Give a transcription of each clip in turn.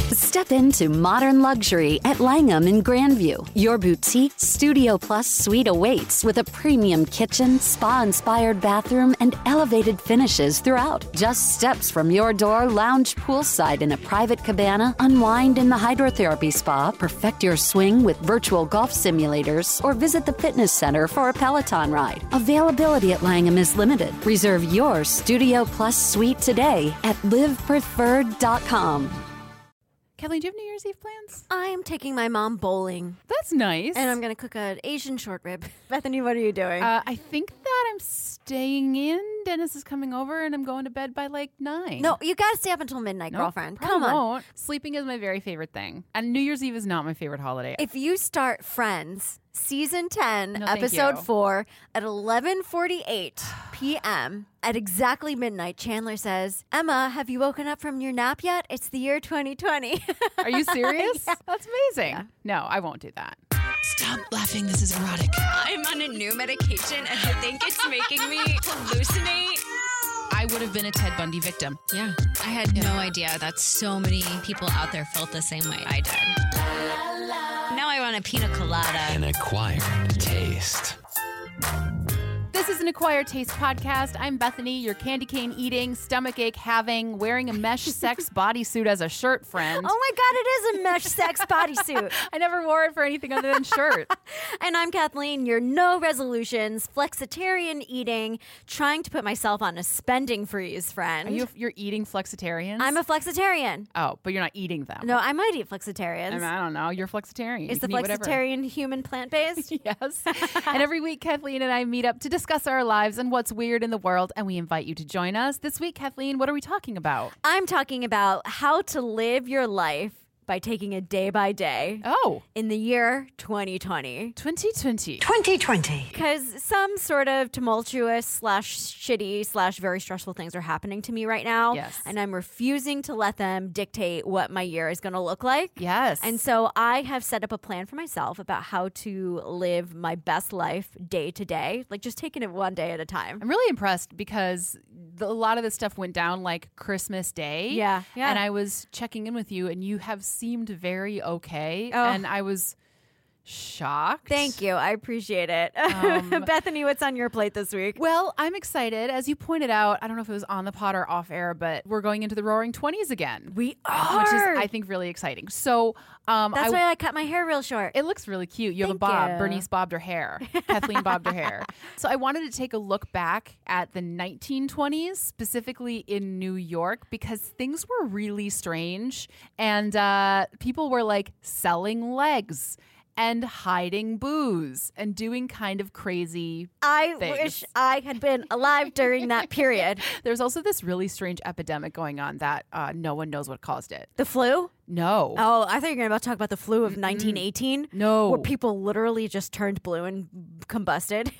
Step into modern luxury at Langham in Grandview. Your boutique Studio Plus suite awaits with a premium kitchen, spa-inspired bathroom, and elevated finishes throughout. Just steps from your door, lounge poolside in a private cabana, unwind in the hydrotherapy spa, perfect your swing with virtual golf simulators, or visit the fitness center for a Peloton ride. Availability at Langham is limited. Reserve your Studio Plus suite today at livepreferred.com. Kathleen, do you have New Year's Eve plans? I am taking my mom bowling. That's nice. And I'm going to cook an Asian short rib. Bethany, what are you doing? I think that I'm staying in. Dennis is coming over, and I'm going to bed by like 9. No, you got to stay up until midnight, Nope, girlfriend. probably Come on. won't. Sleeping is my very favorite thing. And New Year's Eve is not my favorite holiday. If you start Friends, Season 10, No, thank Episode you. 4, at 11:48 p.m., at exactly midnight, Chandler says, Emma, have you woken up from your nap yet? It's the year 2020. Are you serious? Yeah. That's amazing. No, I won't do that. Stop laughing. This is erotic. I'm on a new medication and I think it's making me hallucinate. I would have been a Ted Bundy victim. Yeah, I had no idea that so many people out there felt the same way I did. Now I want a pina colada. An acquired taste. This is an Acquired Taste podcast. I'm Bethany, your candy cane eating, stomachache having, wearing a mesh sex bodysuit as a shirt friend. Oh my God, it is a mesh sex bodysuit. I never wore it for anything other than shirt. And I'm Kathleen, your no resolutions, flexitarian eating, trying to put myself on a spending freeze friend. You're eating flexitarians? I'm a flexitarian. Oh, but you're not eating them. No, I might eat flexitarians. I mean, I don't know. You're flexitarian. Is You the can eat whatever. flexitarian human plant-based? Yes. And every week, Kathleen and I meet up to discuss our lives and what's weird in the world, and we invite you to join us. This week, Kathleen, what are we talking about? I'm talking about how to live your life by taking it day by day Oh, in the year 2020. 2020. 2020. Because some sort of tumultuous / shitty / very stressful things are happening to me right now. Yes. And I'm refusing to let them dictate what my year is going to look like. Yes. And so I have set up a plan for myself about how to live my best life day to day, like just taking it one day at a time. I'm really impressed because a lot of this stuff went down like Christmas Day. Yeah, yeah. And I was checking in with you, and you have seemed very okay. Oh. And I was shocked. Thank you. I appreciate it. Bethany, what's on your plate this week? Well, I'm excited. As you pointed out, I don't know if it was on the pod or off air, but we're going into the Roaring 20s again. We are. Which is, I think, really exciting. So, That's why I cut my hair real short. it looks really cute. You have a Thank bob. you. Bernice bobbed her hair. Kathleen bobbed her hair. So I wanted to take a look back at the 1920s, specifically in New York, because things were really strange. And people were like selling legs and hiding booze and doing kind of crazy I things. wish I had been alive during that period. There's also this really strange epidemic going on that no one knows what caused it. The flu? No. Oh, I thought you were about to talk about the flu of 1918. No. Where people literally just turned blue and combusted.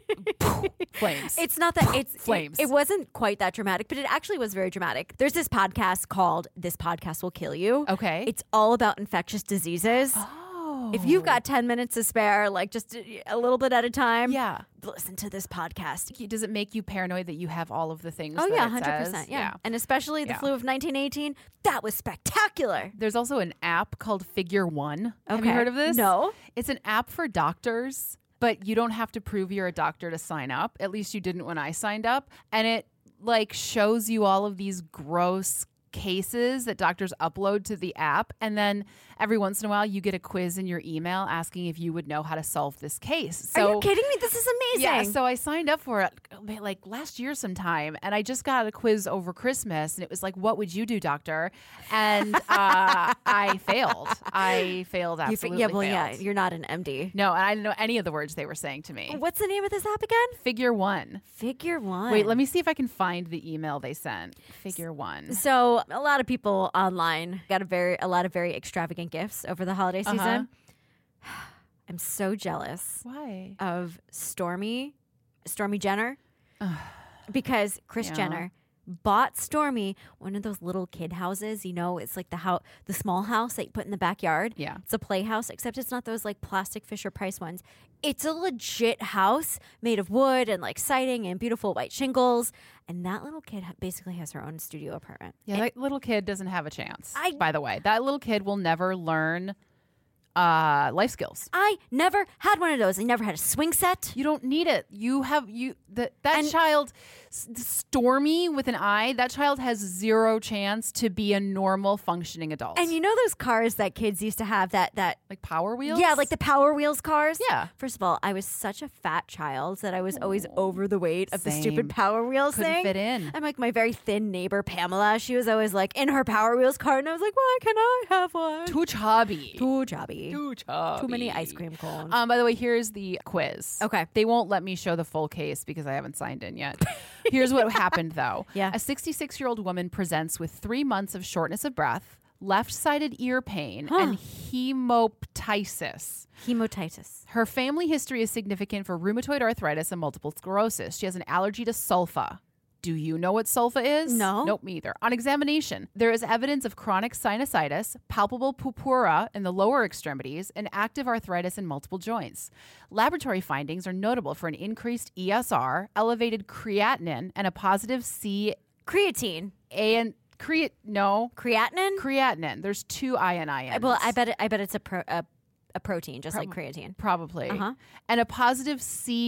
Flames. It's not that it's Flames. It wasn't quite that dramatic, but it actually was very dramatic. There's this podcast called This Podcast Will Kill You. Okay. It's all about infectious diseases. If you've got 10 minutes to spare, like just a little bit at a time, Yeah. listen to this podcast. Does it make you paranoid that you have all of the things? Oh, that yeah, it 100%. says? Yeah. And especially the Yeah. flu of 1918, that was spectacular. There's also an app called Figure One. Have Okay. you heard of this? No. It's an app for doctors, but you don't have to prove you're a doctor to sign up. At least you didn't when I signed up. And it like shows you all of these gross cases that doctors upload to the app, and then every once in a while you get a quiz in your email asking if you would know how to solve this case. Are you kidding me? This is amazing. Yeah, so I signed up for it like last year sometime, and I just got a quiz over Christmas, and it was like, what would you do, doctor? And I failed. I failed absolutely. yeah, failed. you're not an MD. No, and I didn't know any of the words they were saying to me. What's the name of this app again? Figure One. Figure One. Wait, let me see if I can find the email they sent. Figure One. So a lot of people online got a lot of very extravagant gifts over the holiday season. I'm so jealous Why? of Stormy Jenner, because Kris Yeah. Jenner bought Stormy one of those little kid houses. You know, it's like the small house that you put in the backyard. Yeah. It's a playhouse, except it's not those like plastic Fisher-Price ones. It's a legit house made of wood and like siding and beautiful white shingles. And that little kid basically has her own studio apartment. Yeah, that little kid doesn't have a chance. I- by the way, that little kid will never learn life skills. I never had one of those. I never had a swing set. You don't need it. That child, Stormy with an I, that child has zero chance to be a normal functioning adult. And you know those cars that kids used to have that like Power Wheels? yeah, like the Power Wheels cars? Yeah. First of all, I was such a fat child that I was always over the weight of the Same. stupid Power Wheels Couldn't thing. fit in. I'm like my very thin neighbor Pamela. She was always like in her Power Wheels car, and I was like, why can't I have one? Too chubby. Too chubby. Too chubby. Too many ice cream cones. By the way, here's the quiz. Okay. They won't let me show the full case because I haven't signed in yet. Here's what happened, though. Yeah. A 66-year-old woman presents with 3 months of shortness of breath, left-sided ear pain, and hemoptysis. Hematitis. Her family history is significant for rheumatoid arthritis and multiple sclerosis. She has an allergy to sulfa. Do you know what sulfa is? No. Nope, me either. On examination, there is evidence of chronic sinusitis, palpable purpura in the lower extremities, and active arthritis in multiple joints. Laboratory findings are notable for an increased ESR, elevated creatinine, and a positive Creatine. creatinine. Creatinine? There's 2 ININs. Well, I bet it's a protein, just like creatine. Probably. Uh-huh. And a positive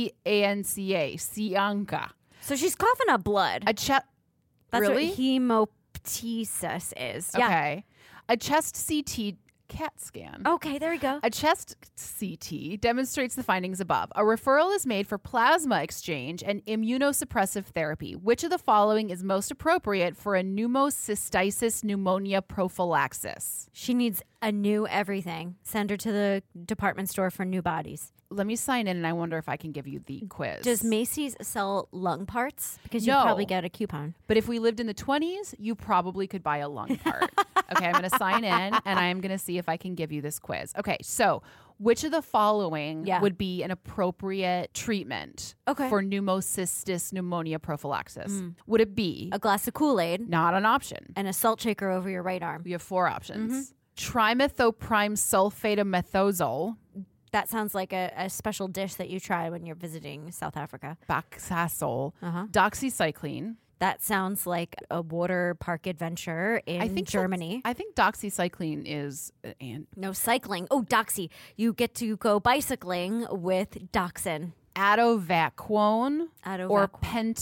CANCA, cianca. So she's coughing up blood. A chest. That's Really? what hemoptysis is. Yeah. Okay. A chest CT CAT scan. Okay, there we go. A chest CT demonstrates the findings above. A referral is made for plasma exchange and immunosuppressive therapy. Which of the following is most appropriate for a pneumocystis pneumonia prophylaxis? She needs a new everything. Send her to the department store for new bodies. Let me sign in, and I wonder if I can give you the quiz. Does Macy's sell lung parts? Because you No. probably get a coupon. But if we lived in the 20s, you probably could buy a lung part. Okay, I'm going to sign in, and I'm going to see if I can give you this quiz. Okay, so which of the following would be an appropriate treatment for pneumocystis pneumonia prophylaxis? Would it be A glass of Kool-Aid not an option? and a salt shaker over your right arm. We have 4 options. Trimethoprime sulfatomethazole, That sounds like a special dish that you try when you're visiting South Africa. Baxasol, doxycycline. That sounds like a water park adventure in Germany. I think doxycycline is No, cycling. Oh, doxy. You get to go bicycling with Dachshund. Atovaquone or Atovaquone.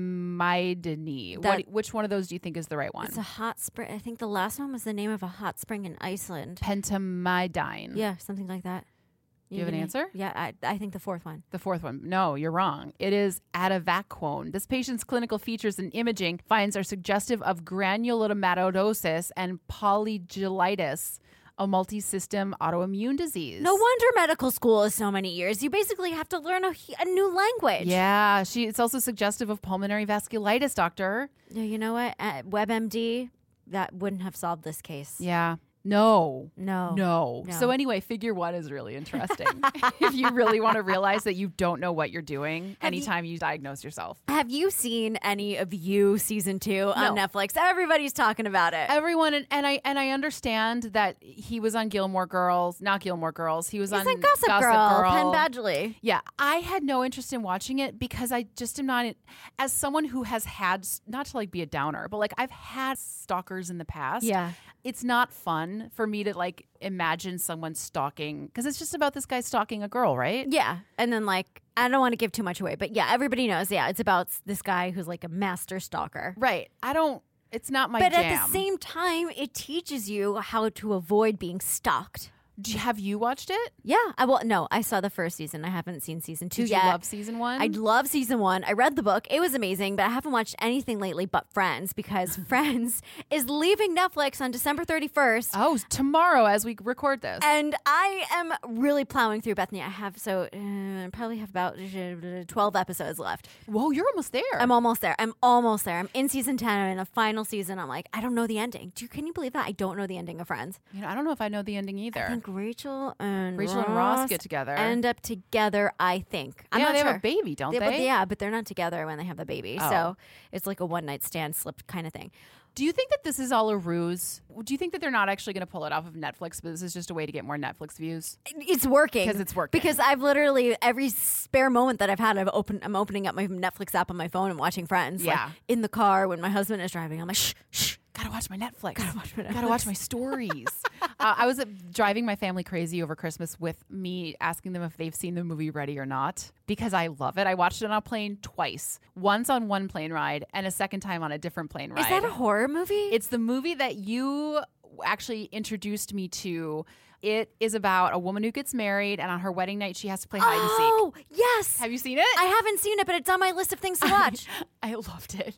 pentamidine. Which one of those do you think is the right one? It's a hot spring. I think the last one was the name of a hot spring in Iceland. Pentamidine. Yeah, something like that. Do you have an answer? Yeah, I think the fourth one. The 4th one. No, you're wrong. It is atovaquone. This patient's clinical features and imaging finds are suggestive of granulomatosis and polygelitis, a multi-system autoimmune disease. No wonder medical school is so many years. You basically have to learn a new language. Yeah, it's also suggestive of pulmonary vasculitis, doctor. Yeah, you know what? At WebMD, that wouldn't have solved this case. Yeah. No. No. So anyway, figure 1 is really interesting. If you really want to realize that you don't know what you're doing anytime you diagnose yourself. Have you seen any of You season 2 on Netflix? Everybody's talking about it. Everyone and I understand that he was on Gilmore Girls, not Gilmore Girls. He was on Gossip Girl. Penn Badgley. Yeah, I had no interest in watching it because I just am not as someone who has had, not to like be a downer, but like I've had stalkers in the past. Yeah. It's not fun for me to like imagine someone stalking because it's just about this guy stalking a girl, right? Yeah. And then like, I don't want to give too much away, but yeah, everybody knows. Yeah, it's about this guy who's like a master stalker. Right. It's not my But jam. at the same time, it teaches you how to avoid being stalked. Have you watched it? Yeah. I saw the first season. I haven't seen season 2 Did yet. you love season 1? I love season 1. I read the book. It was amazing, but I haven't watched anything lately but Friends because Friends is leaving Netflix on December 31st. Oh, tomorrow as we record this. And I am really plowing through, Bethany. I probably have about 12 episodes left. Whoa, you're almost there. I'm almost there. I'm in season 10. I'm in the final season. I'm like, I don't know the ending. Can you believe that? I don't know the ending of Friends. I don't know if I know the ending either. I think Rachel and Ross get together. End up together, I think. I'm not they sure. have a baby, don't they? But they're not together when they have the baby. Oh. So it's like a one-night stand slip kind of thing. Do you think that this is all a ruse? Do you think that they're not actually going to pull it off of Netflix, but this is just a way to get more Netflix views? It's working. Because it's working. Because I've literally, every spare moment that I've had, I'm opening up my Netflix app on my phone and watching Friends. Yeah. Like, in the car when my husband is driving, I'm like, shh. Gotta watch my Netflix. Gotta Gotta watch my stories. I was driving my family crazy over Christmas with me asking them if they've seen the movie Ready or Not because I love it. I watched it on a plane twice. Once on one plane ride and a second time on a different plane ride. Is that a horror movie? It's the movie that you actually introduced me to. It is about a woman who gets married and on her wedding night she has to play hide and seek. Oh, yes. Have you seen it? I haven't seen it, but it's on my list of things to watch. I loved it.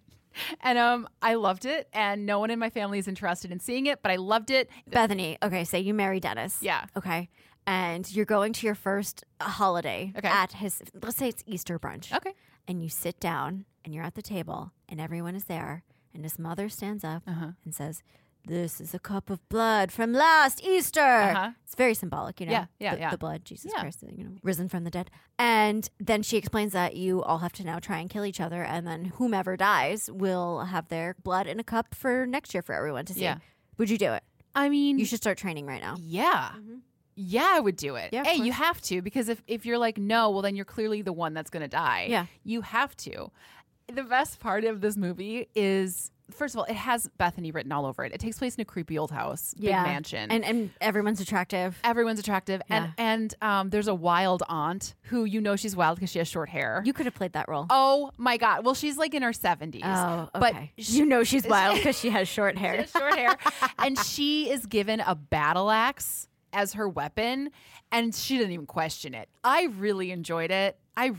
And I loved it, and no one in my family is interested in seeing it, but I loved it. Bethany, okay, say you marry Dennis. Yeah. Okay. And you're going to your first holiday Okay. at his, let's say it's Easter brunch. Okay. And you sit down and you're at the table and everyone is there and his mother stands up and says, "This is a cup of blood from last Easter." It's very symbolic, you know. Yeah. The blood, Jesus Yeah. Christ, risen from the dead. And then she explains that you all have to now try and kill each other, and then whomever dies will have their blood in a cup for next year for everyone to see. Yeah. Would you do it? I mean, You should start training right now. yeah. Yeah, I would do it. Yeah, of hey, you course. have to, because if you're like, no, well, then you're clearly the one that's going to die. Yeah. You have to. The best part of this movie is, first of all, it has Bethany written all over it. It takes place in a creepy old house, big mansion. And everyone's attractive. Everyone's attractive. Yeah. And there's a wild aunt who she's wild because she has short hair. You could have played that role. Oh, my God. Well, she's like in her 70s. Oh, But okay. She's wild because she has short She hair. has short hair. And she is given a battle axe as her weapon, and she didn't even question it. I really enjoyed it.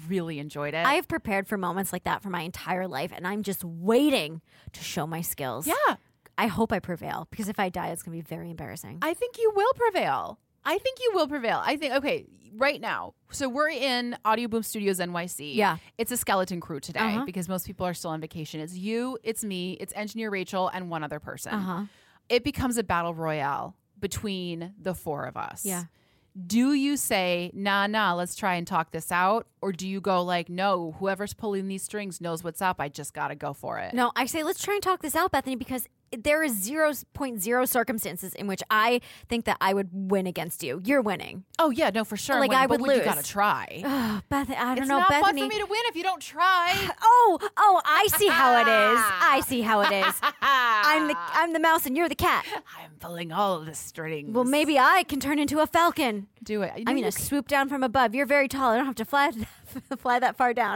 I've prepared for moments like that for my entire life, and I'm just waiting to show my skills. Yeah. I hope I prevail, because if I die, it's going to be very embarrassing. I think you will prevail. I think, okay, right now, so we're in Audio Boom Studios NYC. Yeah. It's a skeleton crew today because most people are still on vacation. It's you, it's me, it's engineer Rachel, and one other person. It becomes a battle royale between the four of us. Yeah. Do you say, nah, let's try and talk this out? Or do you go like, no, whoever's pulling these strings knows what's up. I just got to go for it. No, I say let's try and talk this out, Bethany, because there is 0.0 circumstances in which I think that I would win against you. You're winning. Oh, yeah, no, for sure. Like, I'm I winning, would but lose. You got to try. Oh, Bethany, I don't It's know, not Bethany. fun for me to win if you don't try. Oh, I see how it is. I see how it is. I'm the mouse and you're the cat. I'm pulling all of the strings. Well, maybe I can turn into a falcon. Do it. I'm going to swoop down from above. You're very tall. I don't have to fly that far down.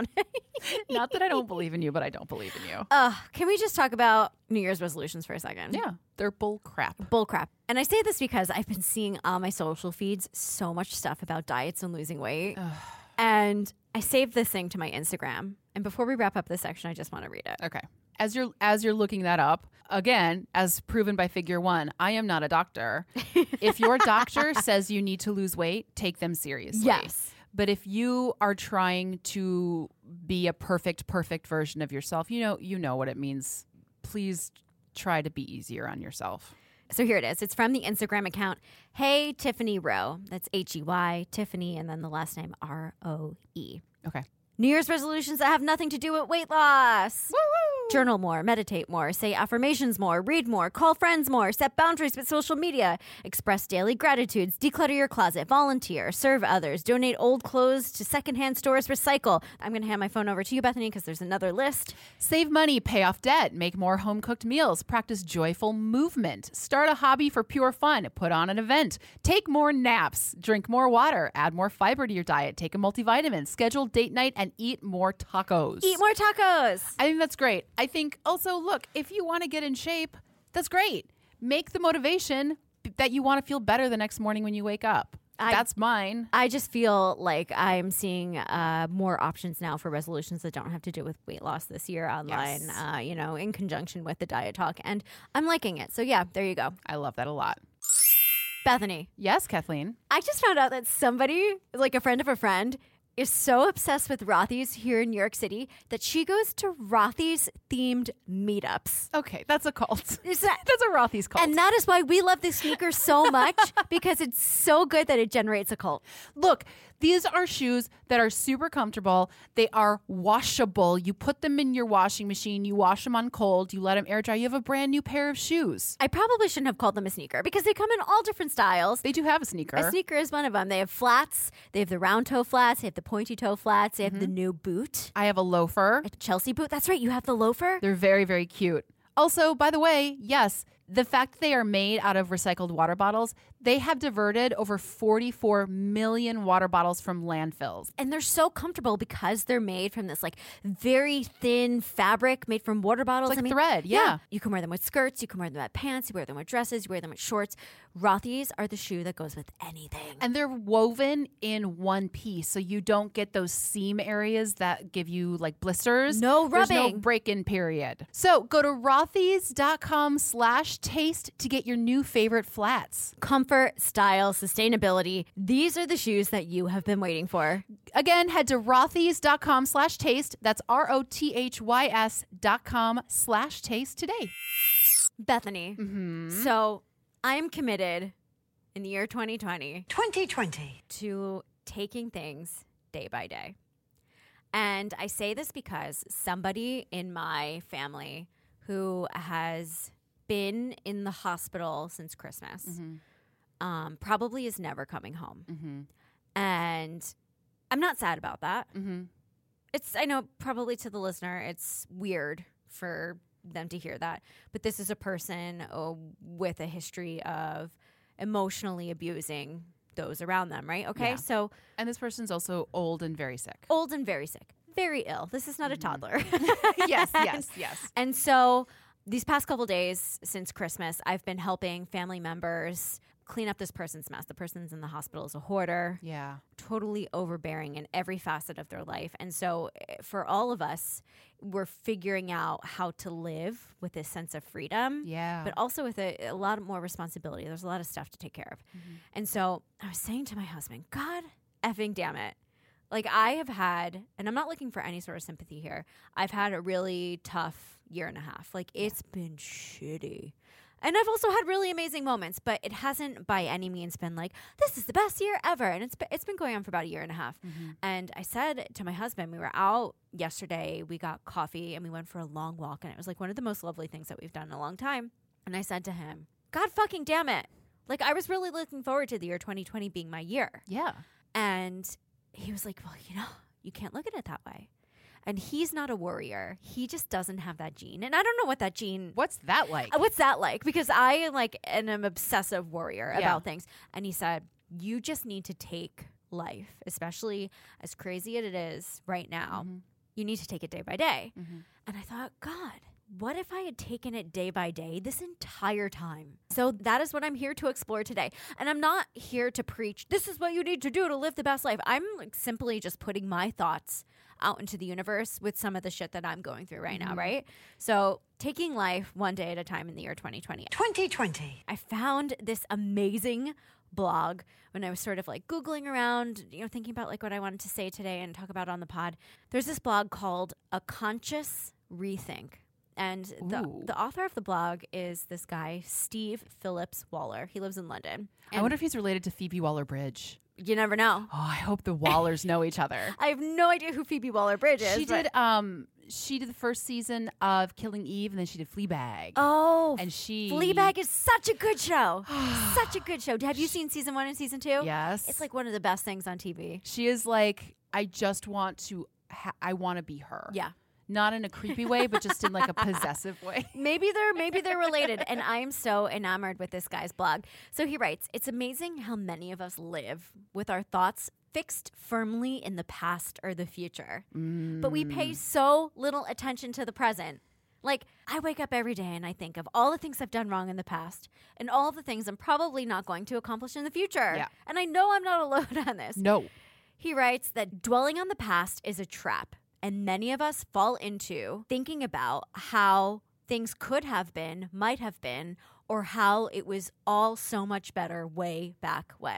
Not that I don't believe in you, but I don't believe in you. Can we just talk about New Year's resolutions for a second? Yeah, they're bull crap. Bullcrap. And I say this because I've been seeing on my social feeds so much stuff about diets and losing weight. And I saved this thing to my Instagram. And before we wrap up this section, I just want to read it. Okay. As you're looking that up, again, as proven by Figure One, I am not a doctor. If your doctor says you need to lose weight, take them seriously. Yes. But if you are trying to be a perfect version of yourself, you know what it means. Please try to be easier on yourself. So here it is. It's from the Instagram account, Hey Tiffany Rowe. That's Hey, Tiffany, and then the last name Roe. Okay. New Year's resolutions that have nothing to do with weight loss. Woo-hoo! Journal more, meditate more, say affirmations more, read more, call friends more, set boundaries with social media, express daily gratitudes, declutter your closet, volunteer, serve others, donate old clothes to secondhand stores, recycle. I'm going to hand my phone over to you, Bethany, because there's another list. Save money, pay off debt, make more home-cooked meals, practice joyful movement, start a hobby for pure fun, put on an event, take more naps, drink more water, add more fiber to your diet, take a multivitamin, schedule date night, and eat more tacos. Eat more tacos. I think that's great. I think also, look, if you want to get in shape, that's great. Make the motivation that you want to feel better the next morning when you wake up. That's mine. I just feel like I'm seeing more options now for resolutions that don't have to do with weight loss this year online, Yes. In conjunction with the diet talk. And I'm liking it. So, yeah, there you go. I love that a lot. Bethany, Yes, Kathleen. I just found out that somebody, like a friend of a friend, is so obsessed with Rothy's here in New York City that she goes to Rothy's themed meetups. Okay, that's a cult. Is that- That's a Rothy's cult. And that is why we love this sneaker so much, because it's so good that it generates a cult. Look, these are shoes that are super comfortable. They are washable. You put them in your washing machine. You wash them on cold. You let them air dry. You have a brand new pair of shoes. I probably shouldn't have called them a sneaker because they come in all different styles. They do have a sneaker. A sneaker is one of them. They have flats. They have the round toe flats. They have the pointy toe flats. They have the new boot. I have a loafer. A Chelsea boot. That's right. You have the loafer. They're very, very cute. Also, by the way, yes, the fact that they are made out of recycled water bottles, they have diverted over 44 million water bottles from landfills. And they're so comfortable because they're made from this like very thin fabric made from water bottles. It's like thread, yeah. You can wear them with skirts. You can wear them with pants. You wear them with dresses. You wear them with shorts. Rothy's are the shoe that goes with anything. And they're woven in one piece, so you don't get those seam areas that give you like blisters. No There's no rubbing. break-in period. So go to rothys.com/taste to get your new favorite flats. Comfort, style, sustainability. These are the shoes that you have been waiting for. Again, head to rothys.com/taste. That's ROTHYS.com/taste today. Bethany. So I'm committed in the year 2020 to taking things day by day. And I say this because somebody in my family who has been in the hospital since Christmas probably is never coming home. And I'm not sad about that. It's, I know probably to the listener, it's weird for them to hear that. But this is a person with a history of emotionally abusing those around them, right? Okay, Yeah. so And this person's also old and very sick. old and very sick, very ill. This is not a toddler. Yes, yes, yes. And so these past couple days since Christmas, I've been helping family members clean up this person's mess. The person's in the hospital as a hoarder, Yeah. totally overbearing in every facet of their life. And so for all of us, we're figuring out how to live with this sense of freedom, Yeah. but also with a lot more responsibility. There's a lot of stuff to take care of. And so I was saying to my husband, God effing damn it. Like I have had, and I'm not looking for any sort of sympathy here, I've had a really tough year and a half. Like it's been shitty. And I've also had really amazing moments, but it hasn't by any means been like, this is the best year ever. And it's been going on for about a year and a half. And I said to my husband, we were out yesterday, we got coffee and we went for a long walk. And it was like one of the most lovely things that we've done in a long time. And I said to him, God fucking damn it. Like I was really looking forward to the year 2020 being my year. Yeah. And he was like, well, you can't look at it that way. And he's not a worrier. He just doesn't have that gene. And I don't know what that gene... What's that like? What's that like? Because I am an obsessive worrier about things. And he said, you just need to take life, especially as crazy as it is right now. You need to take it day by day. And I thought, God, what if I had taken it day by day this entire time? So that is what I'm here to explore today. And I'm not here to preach, this is what you need to do to live the best life. I'm like simply just putting my thoughts out into the universe with some of the shit that I'm going through right now, right? So taking life one day at a time in the year 2020. I found this amazing blog when I was sort of like Googling around, thinking about like what I wanted to say today and talk about on the pod. There's this blog called A Conscious Rethink. And the author of the blog is this guy, Steve Phillips Waller. He lives in London. I wonder if he's related to Phoebe Waller-Bridge. You never know. Oh, I hope the Wallers know each other. I have no idea who Phoebe Waller-Bridge is. She did the first season of Killing Eve, and then she did Fleabag. Oh, and Fleabag is such a good show. Such a good show. Have you seen season 1 and season 2? Yes. It's like one of the best things on TV. She is like, I just want to, I want to be her. Yeah. Not in a creepy way, but just in like a possessive way. Maybe they're related. And I am so enamored with this guy's blog. So he writes, it's amazing how many of us live with our thoughts fixed firmly in the past or the future. But we pay so little attention to the present. Like, I wake up every day and I think of all the things I've done wrong in the past and all the things I'm probably not going to accomplish in the future. Yeah. And I know I'm not alone on this. No. He writes that dwelling on the past is a trap. And many of us fall into thinking about how things could have been, might have been, or how it was all so much better way back when.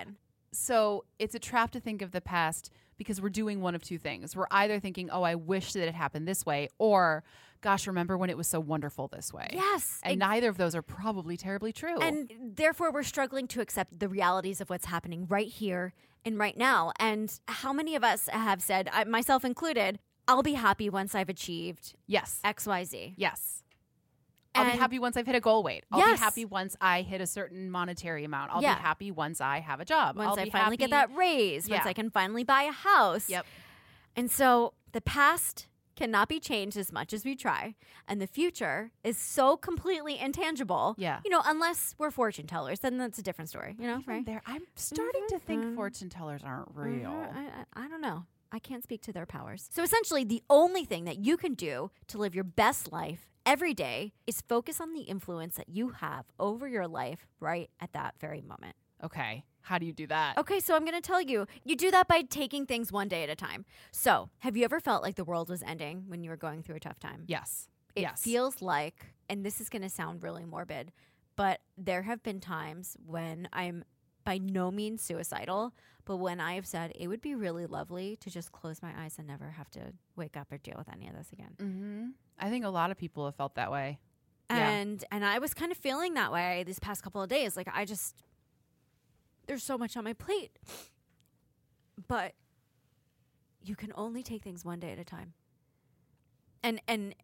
So it's a trap to think of the past because we're doing one of two things. We're either thinking, oh, I wish that it happened this way, or, gosh, remember when it was so wonderful this way. Yes. And neither of those are probably terribly true. And therefore, we're struggling to accept the realities of what's happening right here and right now. And how many of us have said, myself included, I'll be happy once I've achieved yes. XYZ. Yes. I'll be happy once I've hit a goal weight. I'll Yes. be happy once I hit a certain monetary amount. I'll Yeah. be happy once I have a job. Once I'll I be finally get that raise, once Yeah. I can finally buy a house. Yep. And so the past cannot be changed as much as we try. And the future is so completely intangible. Yeah. You know, unless we're fortune tellers, then that's a different story. You know, Even right? there, I'm starting to think fortune tellers aren't real. I don't know. I can't speak to their powers. So essentially, the only thing that you can do to live your best life every day is focus on the influence that you have over your life right at that very moment. Okay. How do you do that? Okay, so I'm going to tell you. You do that by taking things one day at a time. So, have you ever felt like the world was ending when you were going through a tough time? Yes. It yes. feels like, and this is going to sound really morbid, but there have been times when I'm by no means suicidal, but when I have said it would be really lovely to just close my eyes and never have to wake up or deal with any of this again. Mm-hmm. I think a lot of people have felt that way. Yeah. And I was kind of feeling that way these past couple of days. Like, there's so much on my plate. But you can only take things one day at a time. And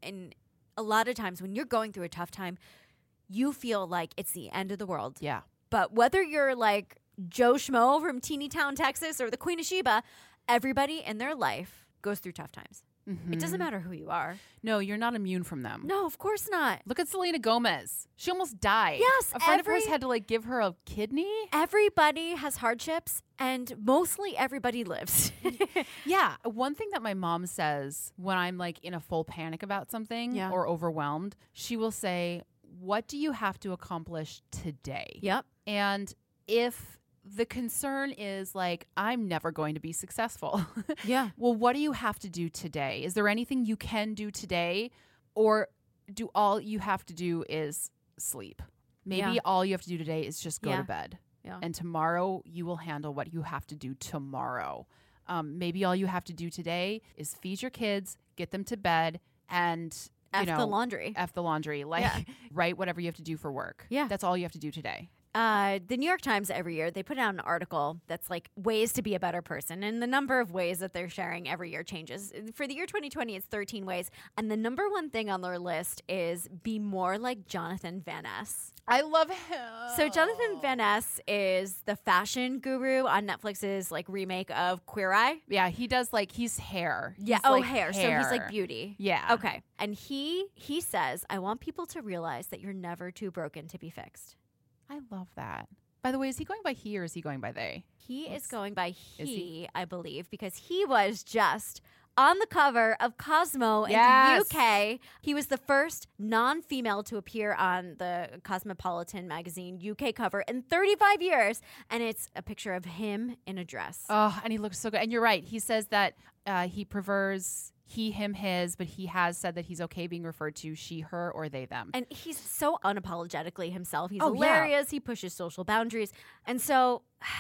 a lot of times when you're going through a tough time, you feel like it's the end of the world. Yeah. But whether you're like Joe Schmo from Teeny Town, Texas, or the Queen of Sheba, everybody in their life goes through tough times. Mm-hmm. It doesn't matter who you are. No, you're not immune from them. No, of course not. Look at Selena Gomez. She almost died. Yes, a friend of hers had to like give her a kidney. Everybody has hardships, and mostly everybody lives. Yeah. One thing that my mom says when I'm like in a full panic about something Yeah. or overwhelmed, she will say, what do you have to accomplish today? Yep. And if the concern is like, I'm never going to be successful. Yeah. Well, what do you have to do today? Is there anything you can do today? Or do all you have to do is sleep? Maybe Yeah. all you have to do today is just go Yeah. to bed. Yeah. And tomorrow you will handle what you have to do tomorrow. Maybe all you have to do today is feed your kids, get them to bed, and F the laundry. F the laundry. Like, Yeah. write whatever you have to do for work. Yeah. That's all you have to do today. The New York Times every year, they put out an article that's like ways to be a better person. And the number of ways that they're sharing every year changes. For the year 2020, it's 13 ways. And the number one thing on their list is be more like Jonathan Van Ness. I love him. So Jonathan Van Ness is the fashion guru on Netflix's like remake of Queer Eye. Yeah, he does like, he's hair. Yeah. He's, like, hair. So he's like beauty. Yeah. Okay. And he says, I want people to realize that you're never too broken to be fixed. I love that. By the way, is he going by he or is he going by they? He is going by he? I believe, because he was just on the cover of Cosmo Yes. in the UK. He was the first non-female to appear on the Cosmopolitan magazine UK cover in 35 years. And it's a picture of him in a dress. Oh, and he looks so good. And you're right. He says that he prefers he, him, his, but he has said that he's okay being referred to she, her, or they, them. And he's so unapologetically himself. He's Oh, yeah. hilarious. He pushes social boundaries. And so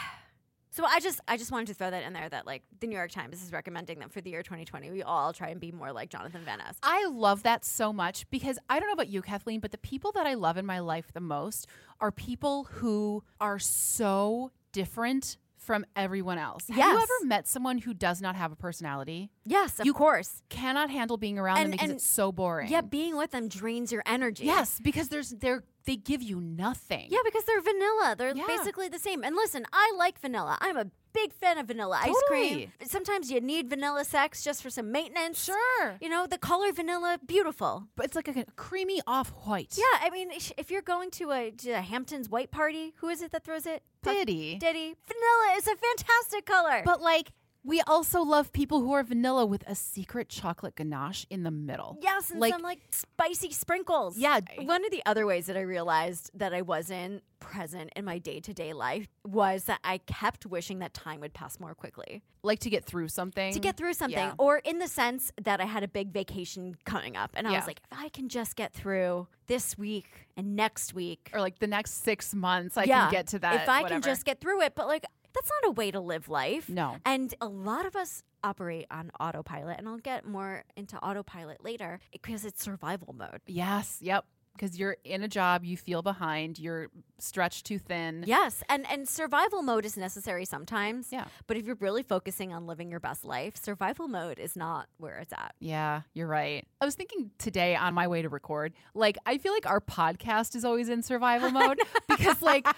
I just wanted to throw that in there that like the New York Times is recommending that for the year 2020, we all try and be more like Jonathan Van Ness. I love that so much because I don't know about you, Kathleen, but the people that I love in my life the most are people who are so different from everyone else. Have you Yes. ever met someone who does not have a personality? Yes, of course. Cannot handle being around them And- because and- it's so boring. Yeah, being with them drains your energy. Yes, because they give you nothing. Yeah, because they're vanilla. They're Yeah. basically the same. And listen, I like vanilla. I'm a big fan of vanilla ice cream. Totally. Sometimes you need vanilla sex just for some maintenance. Sure. You know, the color vanilla, beautiful. But it's like a creamy off-white. Yeah, I mean, if you're going to a Hamptons white party, who is it that throws it? Diddy. Diddy. Vanilla is a fantastic color. But like, we also love people who are vanilla with a secret chocolate ganache in the middle. yes, and some like spicy sprinkles. Yeah. One of the other ways that I realized that I wasn't present in my day-to-day life was that I kept wishing that time would pass more quickly. Like to get through something. To get through something, Yeah. or in the sense that I had a big vacation coming up, and I Yeah. was like, if I can just get through this week and next week, Or like the next 6 months, I can get to that. If I whatever. can just get through it, but like That's not a way to live life. No. And a lot of us operate on autopilot, and I'll get more into autopilot later because it's survival mode. Yes. Yep. Because you're in a job, you feel behind, you're stretched too thin. Yes, and survival mode is necessary sometimes. Yeah. But if you're really focusing on living your best life, survival mode is not where it's at. Yeah, you're right. I was thinking today on my way to record, like, I feel like our podcast is always in survival mode because, like,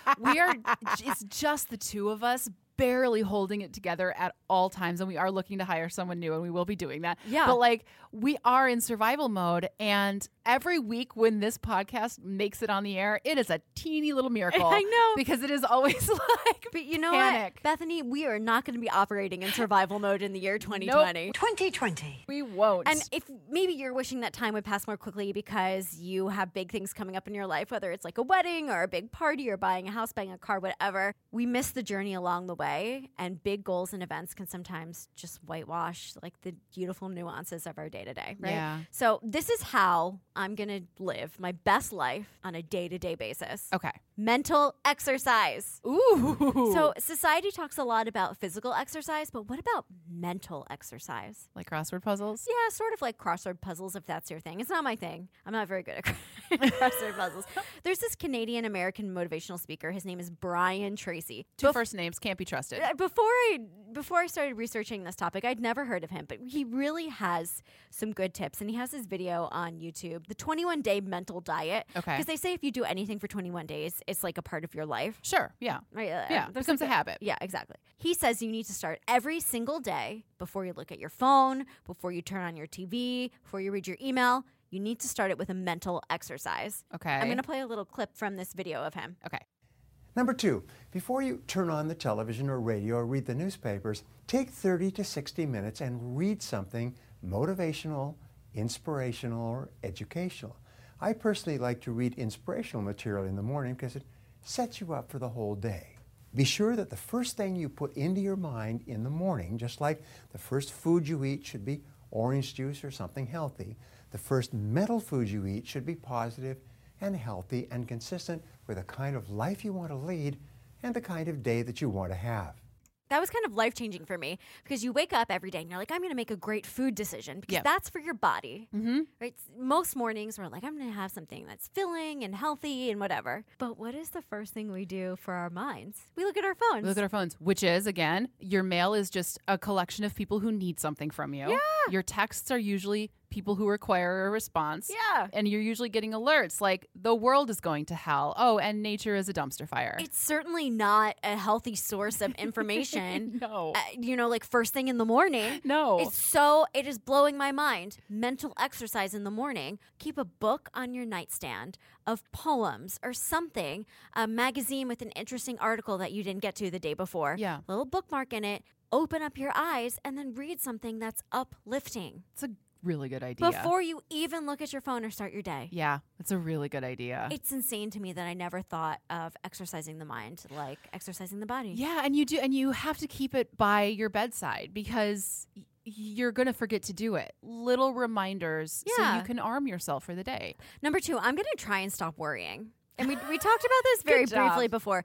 it's just the two of us barely holding it together at all times. And we are looking to hire someone new, and we will be doing that. Yeah. But, like, we are in survival mode. And every week when this podcast makes it on the air, it is a teeny little miracle. I know. Because it is always like, But you know panic. what, Bethany, we are not going to be operating in survival mode in the year 2020. 2020. We won't. And if maybe you're wishing that time would pass more quickly because you have big things coming up in your life, whether it's like a wedding or a big party or buying a house, buying a car, whatever, we miss the journey along the way. And big goals and events can sometimes just whitewash like the beautiful nuances of our day to day, right? Yeah. So this is how I'm going to live my best life on a day-to-day basis. Okay. Mental exercise. Ooh. So society talks a lot about physical exercise, but what about mental exercise? Like crossword puzzles? Yeah, sort of like crossword puzzles, if that's your thing. It's not my thing. I'm not very good at crossword puzzles. There's this Canadian-American motivational speaker. His name is Brian Tracy. Two first names can't be trusted. Before I started researching this topic, I'd never heard of him, but he really has some good tips. And he has this video on YouTube, the 21-day mental diet. Okay. Because they say if you do anything for 21 days, it's like a part of your life. Sure. Yeah. Right? Yeah. There's Becomes a like habit. Yeah, exactly. He says you need to start every single day before you look at your phone, before you turn on your TV, before you read your email. You need to start it with a mental exercise. Okay. I'm going to play a little clip from this video of him. Okay. Number 2, before you turn on the television or radio or read the newspapers, take 30 to 60 minutes and read something motivational, inspirational, or educational. I personally like to read inspirational material in the morning because it sets you up for the whole day. Be sure that the first thing you put into your mind in the morning, just like the first food you eat should be orange juice or something healthy, the first mental food you eat should be positive and healthy and consistent with the kind of life you want to lead and the kind of day that you want to have. That was kind of life-changing for me because you wake up every day and you're like, I'm going to make a great food decision because Yep. that's for your body. Mm-hmm. Right? Most mornings we're like, I'm going to have something that's filling and healthy and whatever. But what is the first thing we do for our minds? We look at our phones. We look at our phones, which is, again, your mail is just a collection of people who need something from you. Yeah. Your texts are usually people who require a response. Yeah. And you're usually getting alerts like the world is going to hell. Oh, and nature is a dumpster fire. It's certainly not a healthy source of information. No. Like first thing in the morning. No. It is blowing my mind. Mental exercise in the morning. Keep a book on your nightstand of poems or something, a magazine with an interesting article that you didn't get to the day before. Yeah. Little bookmark in it. Open up your eyes and then read something that's uplifting It's a really good idea. before you even look at your phone or start your day. Yeah, it's a really good idea. It's insane to me that I never thought of exercising the mind like exercising the body. Yeah, and you have to keep it by your bedside because you're going to forget to do it. Little reminders so Yeah. you can arm yourself for the day. Number 2, I'm going to try and stop worrying. And we talked about this very Good job. briefly before.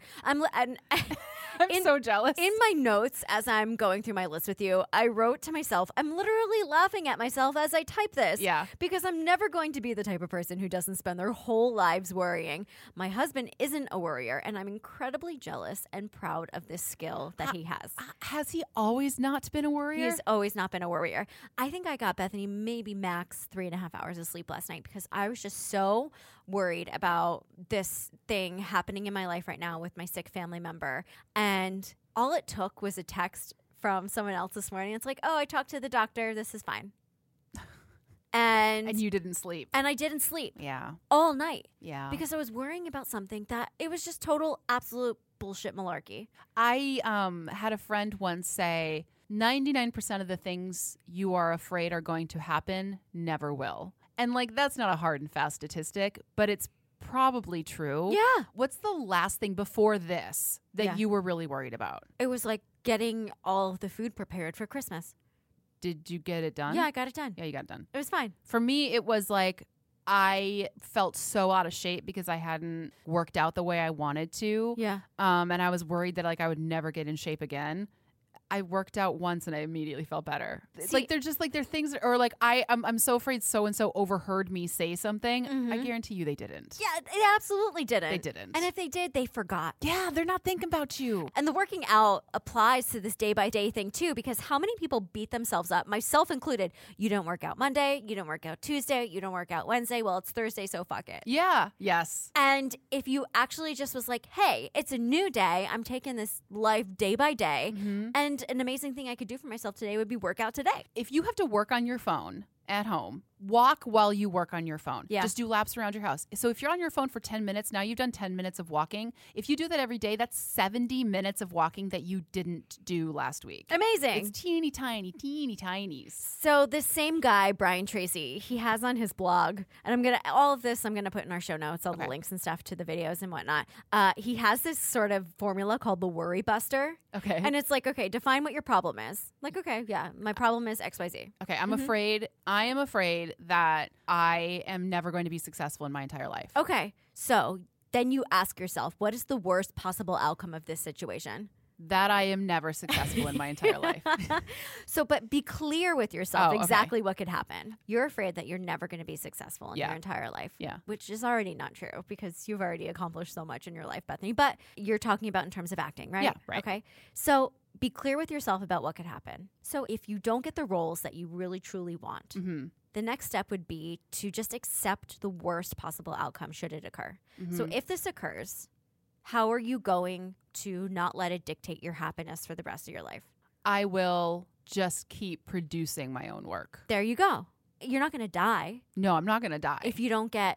I'm so jealous. In my notes, as I'm going through my list with you, I wrote to myself, I'm literally laughing at myself as I type this. Yeah. Because I'm never going to be the type of person who doesn't spend their whole lives worrying. My husband isn't a worrier, and I'm incredibly jealous and proud of this skill that he has. Has he always not been a worrier? He's always not been a worrier. I think I got Bethany maybe max 3.5 hours of sleep last night because I was just so worried about this thing happening in my life right now with my sick family member. And all it took was a text from someone else this morning. It's like, oh, I talked to the doctor. This is fine. And you didn't sleep. And I didn't sleep Yeah. all night Yeah. because I was worrying about something that it was just total, absolute bullshit malarkey. I had a friend once say 99% of the things you are afraid are going to happen never will. And like that's not a hard and fast statistic, but it's probably true. Yeah. What's the last thing before this that Yeah. you were really worried about? It was like getting all of the food prepared for Christmas. Did you get it done? Yeah, I got it done. Yeah, you got it done. It was fine. For me, it was like I felt so out of shape because I hadn't worked out the way I wanted to. Yeah. And I was worried that like I would never get in shape again. I worked out once and I immediately felt better. It's like they're just like they're things that, or like I'm so afraid so and so overheard me say something. I guarantee you they didn't. Yeah, they absolutely didn't. They didn't. And if they did, they forgot. Yeah, they're not thinking about you. And the working out applies to this day by day thing too, because how many people beat themselves up, myself included? You don't work out Monday, you don't work out Tuesday, you don't work out Wednesday. Well, it's Thursday, so fuck it. Yeah. Yes. And if you actually just was like, hey, it's a new day, I'm taking this life day by day, and an amazing thing I could do for myself today would be work out today. If you have to work on your phone at home, walk while you work on your phone. Yeah. Just do laps around your house. So if you're on your phone for 10 minutes, now you've done 10 minutes of walking. If you do that every day, that's 70 minutes of walking that you didn't do last week. Amazing. It's teeny tinies. So this same guy, Brian Tracy, he has on his blog, and all of this I'm gonna put in our show notes, all the links and stuff to the videos and whatnot. He has this sort of formula called the Worry Buster. Okay. And it's like, okay, define what your problem is. Like, okay, yeah, my problem is XYZ. Okay, I am afraid that I am never going to be successful in my entire life. Okay, so then you ask yourself, what is the worst possible outcome of this situation? That I am never successful in my entire life. So, but be clear with yourself Oh, okay. exactly what could happen. You're afraid that you're never going to be successful in your entire life. Yeah. Which is already not true because you've already accomplished so much in your life, Bethany. But you're talking about in terms of acting, right? Yeah, right. Okay. So be clear with yourself about what could happen. So if you don't get the roles that you really truly want, the next step would be to just accept the worst possible outcome should it occur. So if this occurs, how are you going to not let it dictate your happiness for the rest of your life? I will just keep producing my own work. There you go. You're not going to die No, I'm not going to die. if you don't get,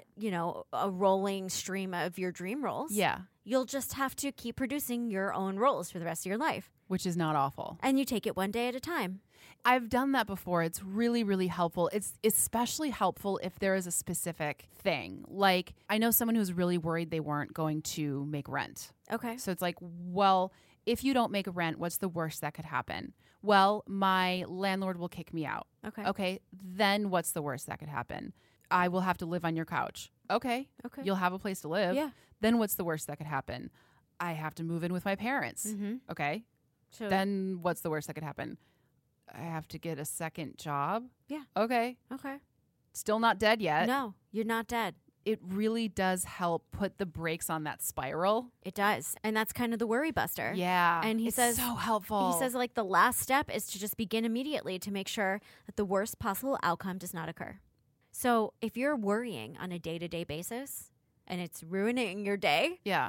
a rolling stream of your dream roles. Yeah, You'll just have to keep producing your own roles for the rest of your life. which is not awful. And you take it one day at a time. I've done that before. It's really, really helpful. It's especially helpful if there is a specific thing. Like, I know someone who's really worried they weren't going to make rent. Okay. So it's like, well, if you don't make a rent, what's the worst that could happen? Well, my landlord will kick me out. Okay. Okay, then what's the worst that could happen? I will have to live on your couch. Okay. Okay. You'll have a place to live. Yeah. Then what's the worst that could happen? I have to move in with my parents. Okay. So Then what's the worst that could happen? I have to get a second job. Yeah. Okay. Okay. Still not dead yet. No, you're not dead. It really does help put the brakes on that spiral. It does. And that's kind of the worry buster. Yeah. And he it's says so helpful. He says like the last step is to just begin immediately to make sure that the worst possible outcome does not occur. So if you're worrying on a day-to-day basis and it's ruining your day, Yeah.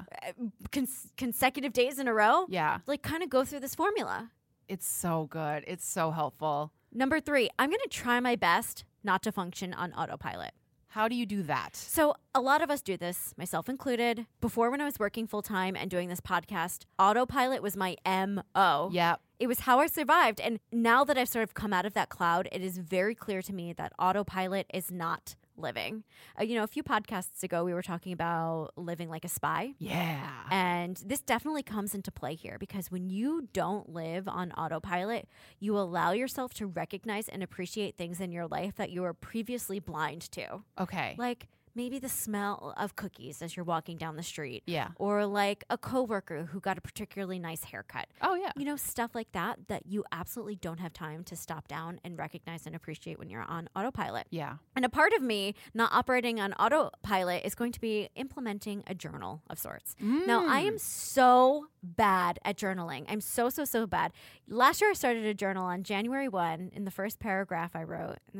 consecutive days in a row, Yeah. like kind of go through this formula. It's so good. It's so helpful. Number 3, I'm going to try my best not to function on autopilot. How do you do that? So a lot of us do this, myself included. Before, when I was working full time and doing this podcast, autopilot was my MO. Yep. It was how I survived. And now that I've sort of come out of that cloud, it is very clear to me that autopilot is not living. A few podcasts ago, we were talking about living like a spy. Yeah. And this definitely comes into play here because when you don't live on autopilot, you allow yourself to recognize and appreciate things in your life that you were previously blind to. Okay. Like maybe the smell of cookies as you're walking down the street. Yeah. Or like a coworker who got a particularly nice haircut. Oh, yeah. Stuff like that you absolutely don't have time to stop down and recognize and appreciate when you're on autopilot. Yeah. And a part of me not operating on autopilot is going to be implementing a journal of sorts. Now, I am so bad at journaling. I'm so bad. Last year, I started a journal on January 1. In the first paragraph I wrote, and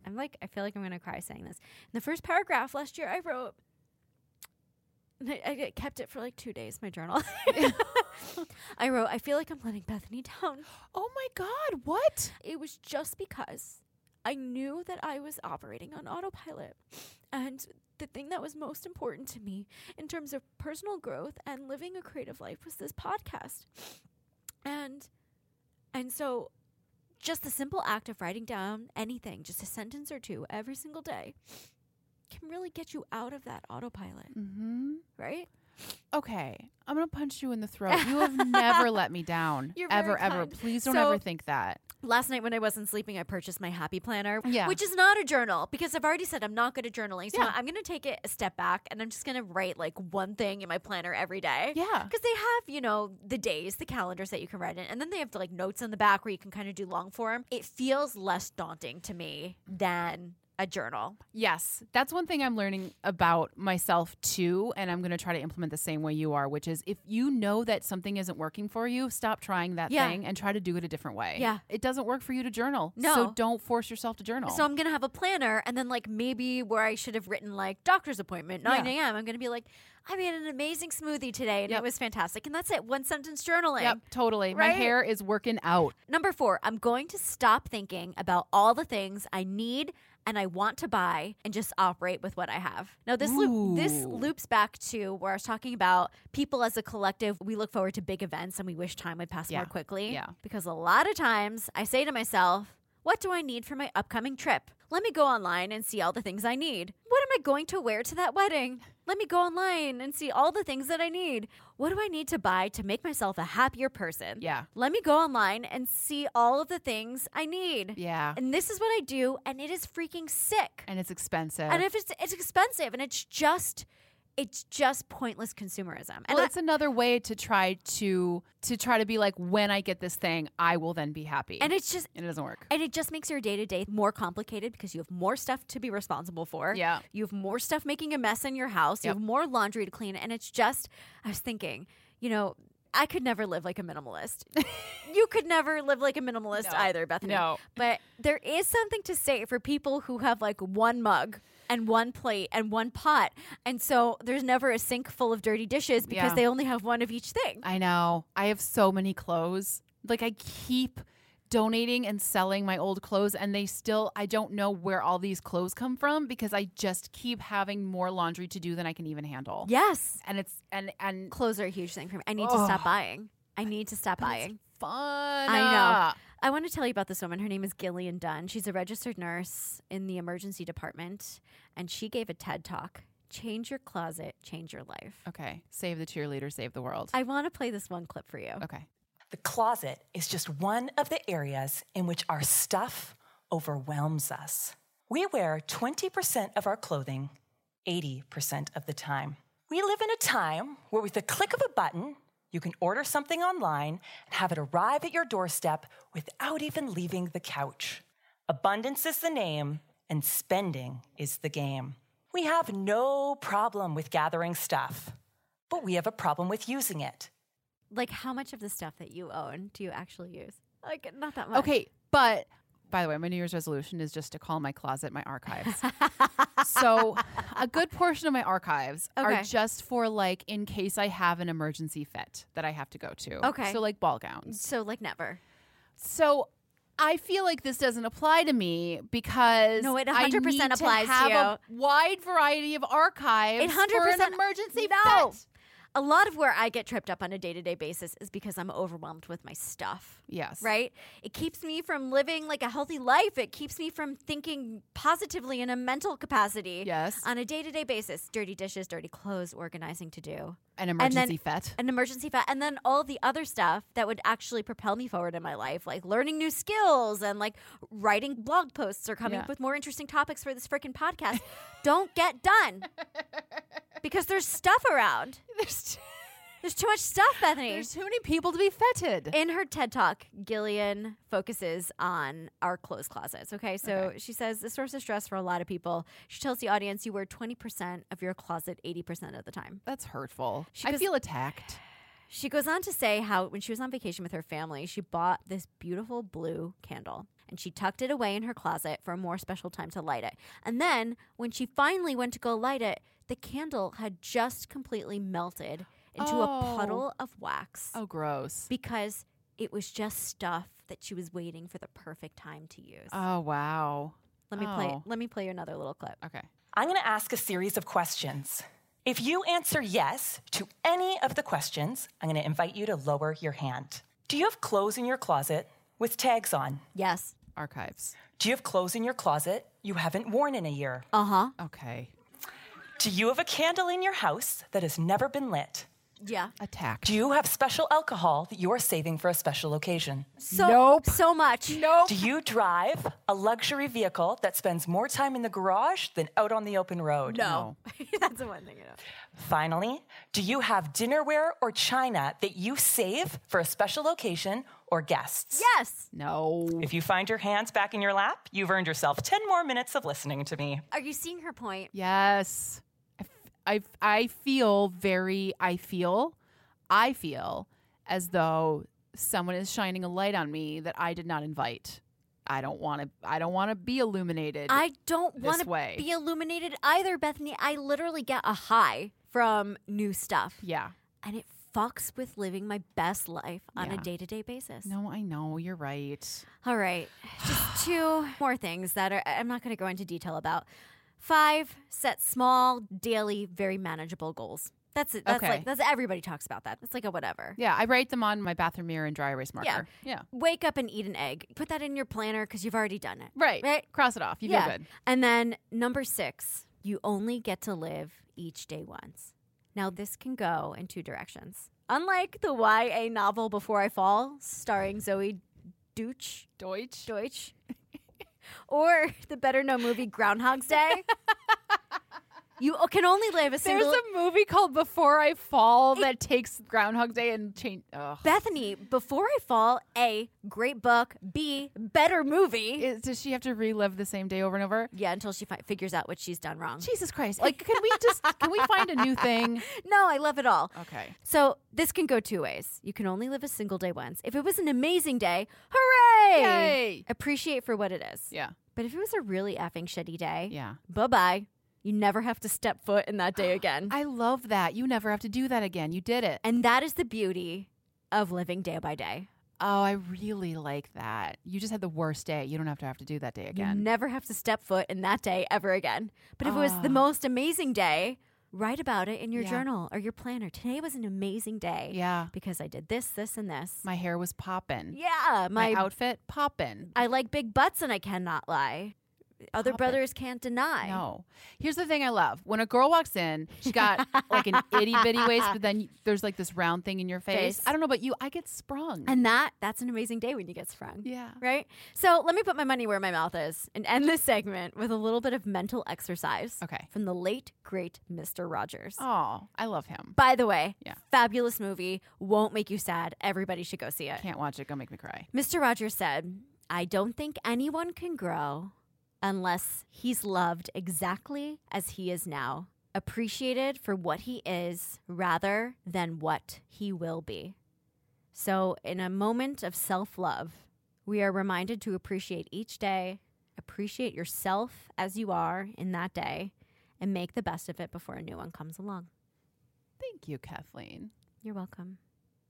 I feel like I'm going to cry saying this. In the first paragraph last year, I wrote, and I kept it for like 2 days, my journal. I wrote, I feel like I'm letting Bethany down. Oh, my God. What? It was just because I knew that I was operating on autopilot. And the thing that was most important to me in terms of personal growth and living a creative life was this podcast. And so just the simple act of writing down anything, just a sentence or two every single day, can really get you out of that autopilot. Right? Okay. I'm going to punch you in the throat. You have never let me down. You're very ever. kind. Please don't So, ever think that. Last night when I wasn't sleeping, I purchased my Happy Planner, Yeah. which is not a journal because I've already said I'm not good at journaling. So Yeah. I'm going to take it a step back and I'm just going to write like one thing in my planner every day. Yeah. Because they have, the days, the calendars that you can write in. And then they have like notes in the back where you can kind of do long form. It feels less daunting to me than a journal. Yes, that's one thing I'm learning about myself too, and I'm going to try to implement the same way you are, which is if you know that something isn't working for you, stop trying that thing and try to do it a different way. Yeah. It doesn't work for you to journal. No. So don't force yourself to journal. So I'm going to have a planner and then like maybe where I should have written like doctor's appointment, 9 Yeah. a.m. I'm going to be like, I made an amazing smoothie today and Yep. it was fantastic. And that's it. One sentence journaling. Yep, totally. My Right? hair is working out. Number 4, I'm going to stop thinking about all the things I need and I want to buy and just operate with what I have. Now this loops back to where I was talking about people as a collective. We look forward to big events and we wish time would pass more quickly. Yeah. Because a lot of times I say to myself, what do I need for my upcoming trip? Let me go online and see all the things I need. What am I going to wear to that wedding? Let me go online and see all the things that I need. What do I need to buy to make myself a happier person? Yeah. Let me go online and see all of the things I need. Yeah. And this is what I do, and it is freaking sick. And it's expensive. And if it's expensive, and it's just pointless consumerism. And well, it's another way to try to be like, when I get this thing, I will then be happy. and it's just and it doesn't work. And it just makes your day-to-day more complicated because you have more stuff to be responsible for. Yeah. You have more stuff making a mess in your house. You Yep. have more laundry to clean. And it's just, I was thinking, I could never live like a minimalist. You could never live like a minimalist No. either, Bethany. No. But there is something to say for people who have like one mug and one plate and one pot. And so there's never a sink full of dirty dishes because Yeah. they only have one of each thing. I know. I have so many clothes. Like I keep donating and selling my old clothes and I don't know where all these clothes come from because I just keep having more laundry to do than I can even handle. Yes. And it's and Clothes are a huge thing for me. I need to stop buying. I need to stop buying. fun. I know. I want to tell you about this woman. Her name is Gillian Dunn. She's a registered nurse in the emergency department, and she gave a TED Talk. Change your closet, change your life. Okay. Save the cheerleader, save the world. I want to play this one clip for you. Okay. The closet is just one of the areas in which our stuff overwhelms us. We wear 20% of our clothing 80% of the time. We live in a time where with the click of a button, you can order something online and have it arrive at your doorstep without even leaving the couch. Abundance is the name, and spending is the game. We have no problem with gathering stuff, but we have a problem with using it. Like, how much of the stuff that you own do you actually use? Like, not that much. Okay, but by the way, my New Year's resolution is just to call my closet my archives. So a good portion of my archives Okay. are just for like in case I have an emergency fit that I have to go to. Okay. So like ball gowns. So, like, never. So I feel like this doesn't apply to me because No, it I 100% need applies to have you. a wide variety of archives It 100% for an emergency no. fit. A lot of where I get tripped up on a day-to-day basis is because I'm overwhelmed with my stuff. Yes. Right? It keeps me from living like a healthy life. It keeps me from thinking positively in a mental capacity. Yes. On a day-to-day basis. Dirty dishes, dirty clothes, organizing to do. An And then emergency fit. An emergency fit. And then all the other stuff that would actually propel me forward in my life, like learning new skills and like writing blog posts or coming Yeah. up with more interesting topics for this freaking podcast, don't get done. Because there's stuff around. There's too much stuff, Bethany. There's too many people to be fetted. In her TED Talk, Gillian focuses on our clothes closets. Okay, so she says the source of stress for a lot of people. She tells the audience you wear 20% of your closet 80% of the time. That's hurtful. She I goes- feel attacked. She goes on to say how when she was on vacation with her family, she bought this beautiful blue candle and she tucked it away in her closet for a more special time to light it. And then when she finally went to go light it, the candle had just completely melted into a puddle of wax. Oh, gross. Because it was just stuff that she was waiting for the perfect time to use. Oh, wow. Let me play you another little clip. Okay. I'm going to ask a series of questions. If you answer yes to any of the questions, I'm going to invite you to lower your hand. Do you have clothes in your closet with tags on? Yes. Archives. Do you have clothes in your closet you haven't worn in a year? Uh-huh. Okay. Do you have a candle in your house that has never been lit? Yeah. Attacked. Do you have special alcohol that you're saving for a special occasion? So much. Do you drive a luxury vehicle that spends more time in the garage than out on the open road? No. That's the one thing I know. Finally, do you have dinnerware or china that you save for a special occasion or guests? Yes. No. If you find your hands back in your lap, you've earned yourself 10 more minutes of listening to me. Are you seeing her point? Yes. I feel as though someone is shining a light on me that I did not invite. I don't want to be illuminated. I don't want to way. be illuminated either, Bethany. I literally get a high from new stuff. Yeah. And it fucks with living my best life on a Yeah. day-to-day basis. No, I know. You're right. All right. Just 2 more things that I'm not going to go into detail about. 5, set small, daily, very manageable goals. That's it. That's Okay. that's everybody talks about that. It's like a whatever. Yeah, I write them on my bathroom mirror and dry erase marker. Yeah. Wake up and eat an egg. Put that in your planner because you've already done it. Right. Cross it off. You feel good. And then number 6, you only get to live each day once. Now this can go in 2 directions. Unlike the YA novel Before I Fall, starring Zoe Deutsch, or the better known movie Groundhog's Day. You can only live a single... There's a movie called Before I Fall that takes Groundhog Day and change. Bethany, Before I Fall, A, great book, B, better movie. Does she have to relive the same day over and over? Yeah, until she figures out what she's done wrong. Jesus Christ. Like, can we find a new thing? No, I love it all. Okay. So this can go 2 ways. You can only live a single day once. If it was an amazing day, hooray! Yay! Appreciate for what it is. Yeah. But if it was a really effing shitty day, Yeah. bye-bye. You never have to step foot in that day again. I love that. You never have to do that again. You did it. And that is the beauty of living day by day. Oh, I really like that. You just had the worst day. You don't have to do that day You again. never have to step foot in that day ever again. But if it was the most amazing day, write about it in your journal or your planner. Today was an amazing day. Yeah. Because I did this, this, and this. My hair was poppin'. Yeah. My outfit poppin'. I like big butts and I cannot lie. Other brothers can't deny. No. Here's the thing I love. When a girl walks in, she's got like an itty bitty waist, but then there's like this round thing in your face. I don't know about you. I get sprung. And that's an amazing day when you get sprung. Yeah. Right? So let me put my money where my mouth is and end this segment with a little bit of mental exercise. Okay. From the late, great Mr. Rogers. Oh, I love him. By the way, Yeah. fabulous movie. Won't make you sad. Everybody should go see it. Can't watch it. Gonna make me cry. Mr. Rogers said, I don't think anyone can grow unless he's loved exactly as he is now, appreciated for what he is rather than what he will be. So in a moment of self-love, we are reminded to appreciate each day, appreciate yourself as you are in that day, and make the best of it before a new one comes along. Thank you, Kathleen. You're welcome.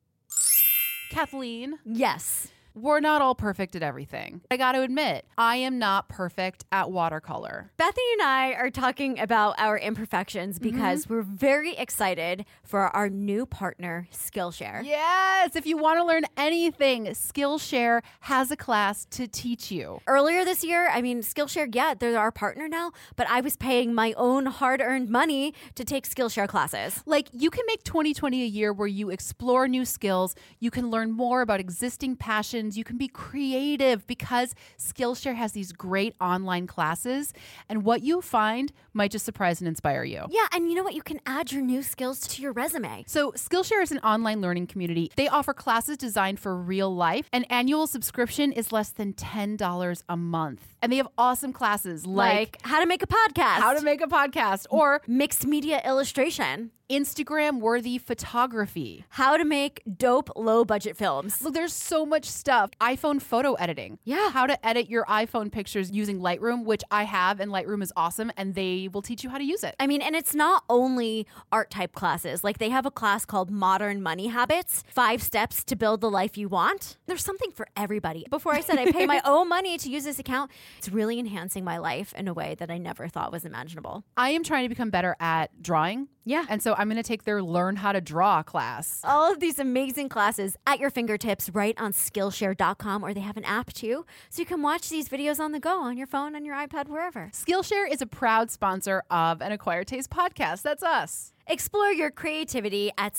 Kathleen. Yes. We're not all perfect at everything. I got to admit, I am not perfect at watercolor. Bethany and I are talking about our imperfections because we're very excited for our new partner, Skillshare. Yes, if you want to learn anything, Skillshare has a class to teach you. Earlier this year, Skillshare, yeah, they're our partner now, but I was paying my own hard-earned money to take Skillshare classes. Like, you can make 2020 a year where you explore new skills, you can learn more about existing passions, you can be creative because Skillshare has these great online classes, and what you find might just surprise and inspire you. Yeah, and you know what? You can add your new skills to your resume. So Skillshare is an online learning community. They offer classes designed for real life. An annual subscription is less than $10 a month. And they have awesome classes like how to make a podcast, or mixed media illustration, Instagram-worthy photography, how to make dope low-budget films. Look, there's so much stuff. iPhone photo editing. Yeah. How to edit your iPhone pictures using Lightroom, which I have, and Lightroom is awesome, and they will teach you how to use it. And it's not only art type classes. Like, they have a class called Modern Money Habits, 5 steps to build the life you want. There's something for everybody. Before I said I pay my own money to use this account, it's really enhancing my life in a way that I never thought was imaginable. I am trying to become better at drawing. Yeah. And so I'm going to take their Learn How to Draw class. All of these amazing classes at your fingertips right on Skillshare.com, or they have an app too. So you can watch these videos on the go, on your phone, on your iPad, wherever. Skillshare is a proud sponsor of an Acquired Taste podcast. That's us. Explore your creativity at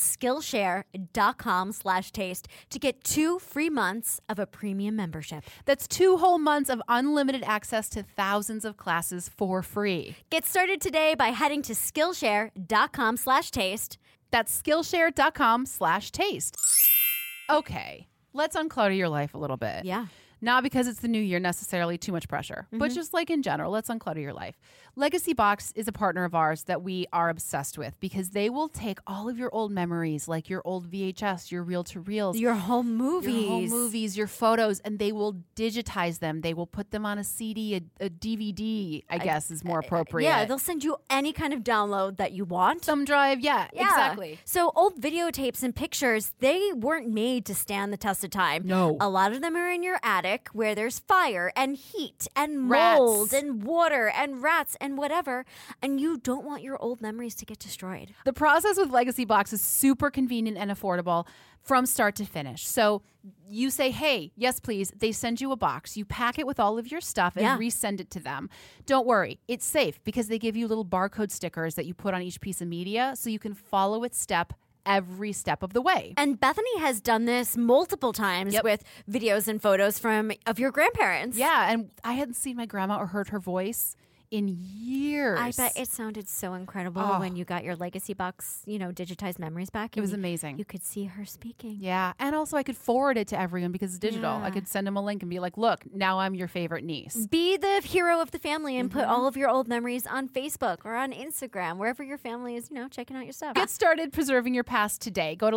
Skillshare.com/taste to get 2 free months of a premium membership. That's 2 whole months of unlimited access to thousands of classes for free. Get started today by heading to Skillshare.com/taste. That's Skillshare.com/taste. Okay, let's unclutter your life a little bit. Yeah. Not because it's the new year necessarily too much pressure, but just like in general, let's unclutter your life. Legacy Box is a partner of ours that we are obsessed with because they will take all of your old memories, like your old VHS, your reel-to-reels, Your home movies. your photos, and they will digitize them. They will put them on a CD, a DVD, I guess is more appropriate. Yeah, they'll send you any kind of download that you want. Thumb drive, yeah, exactly. So old videotapes and pictures, they weren't made to stand the test of time. No. A lot of them are in your attic where there's fire and heat and Rats. mold and water and rats and whatever, and you don't want your old memories to get destroyed. The process with Legacy Box is super convenient and affordable from start to finish. So you say, hey, yes, please. They send you a box. You pack it with all of your stuff and resend it to them. Don't worry. It's safe because they give you little barcode stickers that you put on each piece of media so you can follow it every step of the way. And Bethany has done this multiple times with videos and photos of your grandparents. Yeah, and I hadn't seen my grandma or heard her voice in years. I bet it sounded so incredible when you got your Legacy Box, digitized memories back. It was amazing. You could see her speaking. Yeah, and also I could forward it to everyone because it's digital. Yeah. I could send them a link and be like, look, now I'm your favorite niece. Be the hero of the family and put all of your old memories on Facebook or on Instagram, wherever your family is, checking out your stuff. Get started preserving your past today. Go to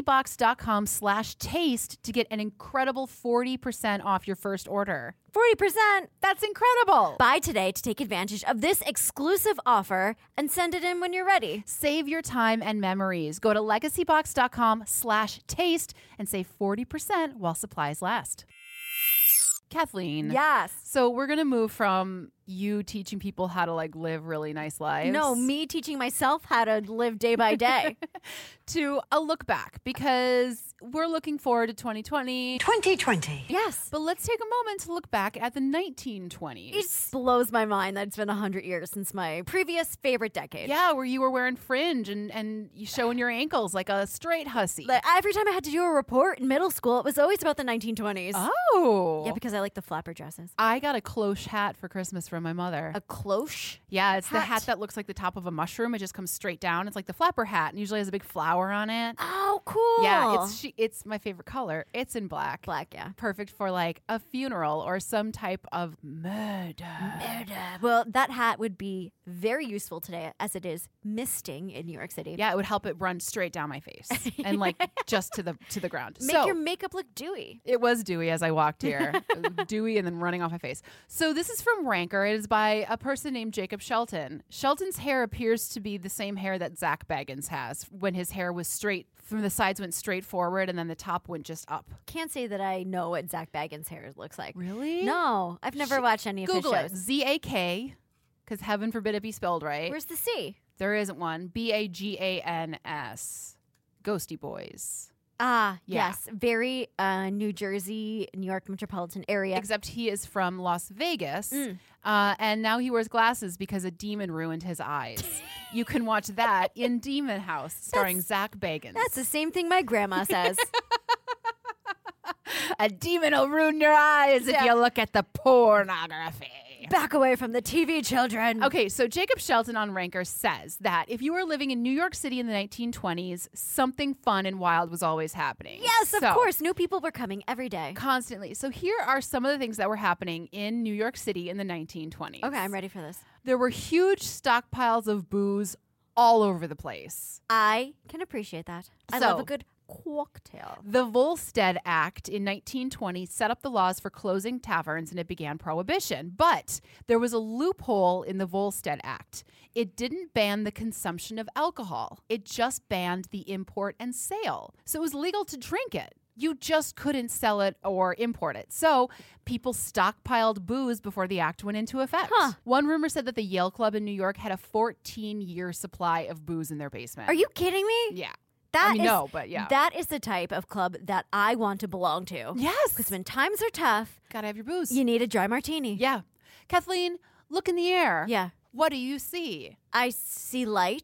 legacybox.com/taste to get an incredible 40% off your first order. 40%. That's incredible. Buy today to take advantage of this exclusive offer and send it in when you're ready. Save your time and memories. Go to legacybox.com/taste and save 40% while supplies last. Kathleen. Yes. So we're going to move from you teaching people how to live really nice lives. No, me teaching myself how to live day by day. To a look back because we're looking forward to 2020. 2020. Yes. But let's take a moment to look back at the 1920s. It blows my mind that it's been 100 years since my previous favorite decade. Yeah, where you were wearing fringe and you showing your ankles like a straight hussy. Every time I had to do a report in middle school, it was always about the 1920s. Oh. Yeah, because I like the flapper dresses. I got a cloche hat for Christmas from my mother. A cloche? Yeah, it's the hat that looks like the top of a mushroom. It just comes straight down. It's like the flapper hat and usually has a big flower on it. Oh, cool. Yeah, it's my favorite color. It's in black. Black, yeah. Perfect for a funeral or some type of murder. Well, that hat would be very useful today as it is misting in New York City. Yeah, it would help it run straight down my face and just to the ground. Make your makeup look dewy. It was dewy as I walked here. Dewy and then running off my face. So this is from Ranker. It is by a person named Jacob Shelton. Shelton's hair appears to be the same hair that Zach Baggins has when his hair was straight from the sides went straight forward and then the top went just up. Can't say that I know what Zach Baggins' hair looks like. Really? No, I've never watched any of Google his it. shows. ZAK, because heaven forbid it be spelled right. Where's the C? There isn't one. BAGANS. Ghosty Boys. Ah, Yeah. yes. Very New Jersey, New York metropolitan area. Except he is from Las Vegas, and now he wears glasses because a demon ruined his eyes. You can watch that in Demon House, starring Zach Bagans. That's the same thing my grandma says. A demon will ruin your eyes if you look at the pornography. Back away from the TV, children. Okay, so Jacob Shelton on Ranker says that if you were living in New York City in the 1920s, something fun and wild was always happening. Yes, of course. New people were coming every day. Constantly. So here are some of the things that were happening in New York City in the 1920s. Okay, I'm ready for this. There were huge stockpiles of booze all over the place. I can appreciate that. I love a good cocktail. The Volstead Act in 1920 set up the laws for closing taverns and it began prohibition. But there was a loophole in the Volstead Act. It didn't ban the consumption of alcohol. It just banned the import and sale. So it was legal to drink it. You just couldn't sell it or import it. So people stockpiled booze before the act went into effect. One rumor said that the Yale Club in New York had a 14-year supply of booze in their basement. Are you kidding me? Yeah. That is the type of club that I want to belong to. Yes. Because when times are tough, gotta have your booze. You need a dry martini. Yeah. Kathleen, look in the air. Yeah. What do you see? I see light.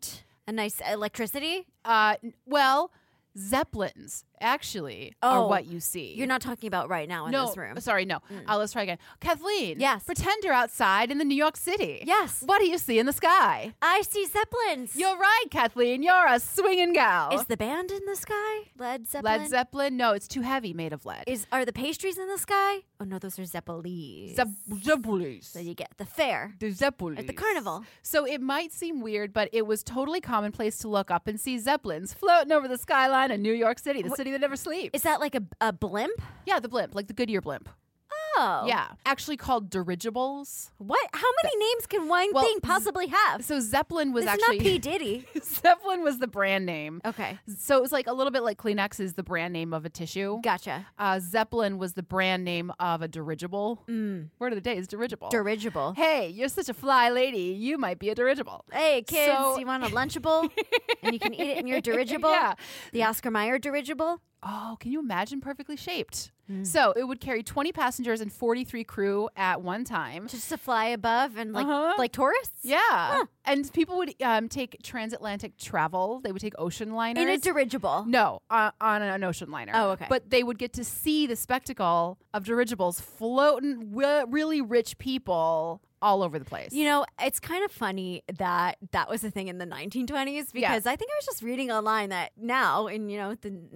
A nice electricity? Well, Zeppelins actually are what you see. You're not talking about right now in this room. Sorry, no. Let's try again. Kathleen. Yes. Pretend you're outside in the New York City. Yes. What do you see in the sky? I see Zeppelins. You're right, Kathleen. You're a swinging gal. Is the band in the sky? Led Zeppelin? Led Zeppelin? No, it's too heavy, made of lead. Are the pastries in the sky? Oh, no, those are Zeppelins. Zeppelins. So you get the fair. The Zeppelins. At the carnival. So it might seem weird, but it was totally commonplace to look up and see Zeppelins floating over the skyline of New York City, the city that never sleeps. Is that like a blimp? Yeah, the blimp, like the Goodyear blimp. Oh. Yeah. Actually called dirigibles. What? How many names can one thing possibly have? So Zeppelin was It's actually... not P. Diddy. Zeppelin was the brand name. Okay. So it was like a little bit like Kleenex is the brand name of a tissue. Gotcha. Zeppelin was the brand name of a dirigible. Word of the day is dirigible. Dirigible. Hey, you're such a fly lady. You might be a dirigible. Hey, kids, So- you want a Lunchable? And you can eat it in your dirigible? Yeah. The Oscar Mayer dirigible? Oh, can you imagine perfectly shaped? So it would carry 20 passengers and 43 crew at one time. Just to fly above and like tourists? Yeah. And people would take transatlantic travel. They would take ocean liners. In a dirigible? No, on an ocean liner. Oh, okay. But they would get to see the spectacle of dirigibles floating really rich people all over the place. You know, it's kind of funny that that was a thing in the 1920s because I think I was just reading online that now in, the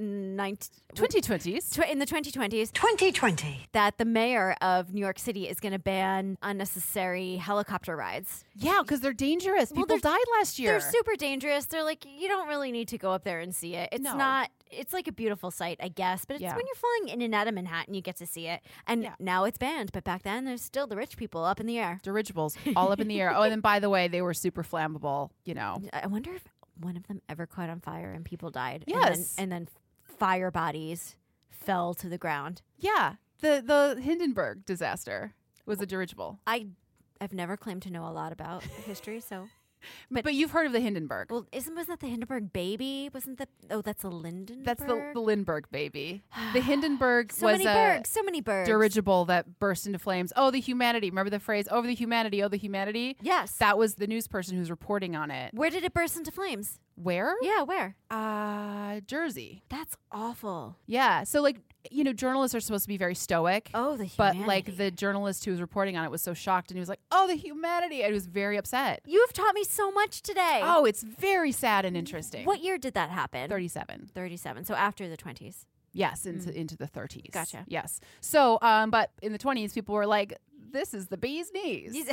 2020s. In the 2020s, that the mayor of New York City is going to ban unnecessary helicopter rides. Yeah, because they're dangerous. People died last year. They're super dangerous. They're like, you don't really need to go up there and see it. It's not. It's like a beautiful sight, I guess, but it's when you're flying in and out of Manhattan, you get to see it. And now it's banned, but back then there's still the rich people up in the air. Dirigibles all up in the air. Oh, and then by the way, they were super flammable, I wonder if one of them ever caught on fire and people died. Yes. And then fire bodies fell to the ground. Yeah. The Hindenburg disaster was a dirigible. I've never claimed to know a lot about history, so... But you've heard of the Hindenburg. Well, wasn't that the Hindenburg baby? Wasn't that... Oh, that's a Lindenberg? That's the Lindbergh baby. The Hindenburg so was so many birds. dirigible that burst into flames. Oh, the humanity. Remember the phrase, oh, the humanity, oh, the humanity? Yes. That was the news person who was reporting on it. Where did it burst into flames? Where? Yeah, where? Jersey. That's awful. Yeah. So, journalists are supposed to be very stoic. Oh, the But, humanity. the journalist who was reporting on it was so shocked, and he was like, oh, the humanity. And he was very upset. You have taught me so much today. Oh, it's very sad and interesting. What year did that happen? 37. 37. So after the 20s. Yes, into the 30s. Gotcha. Yes. So, but in the 20s, people were like, this is the bee's knees.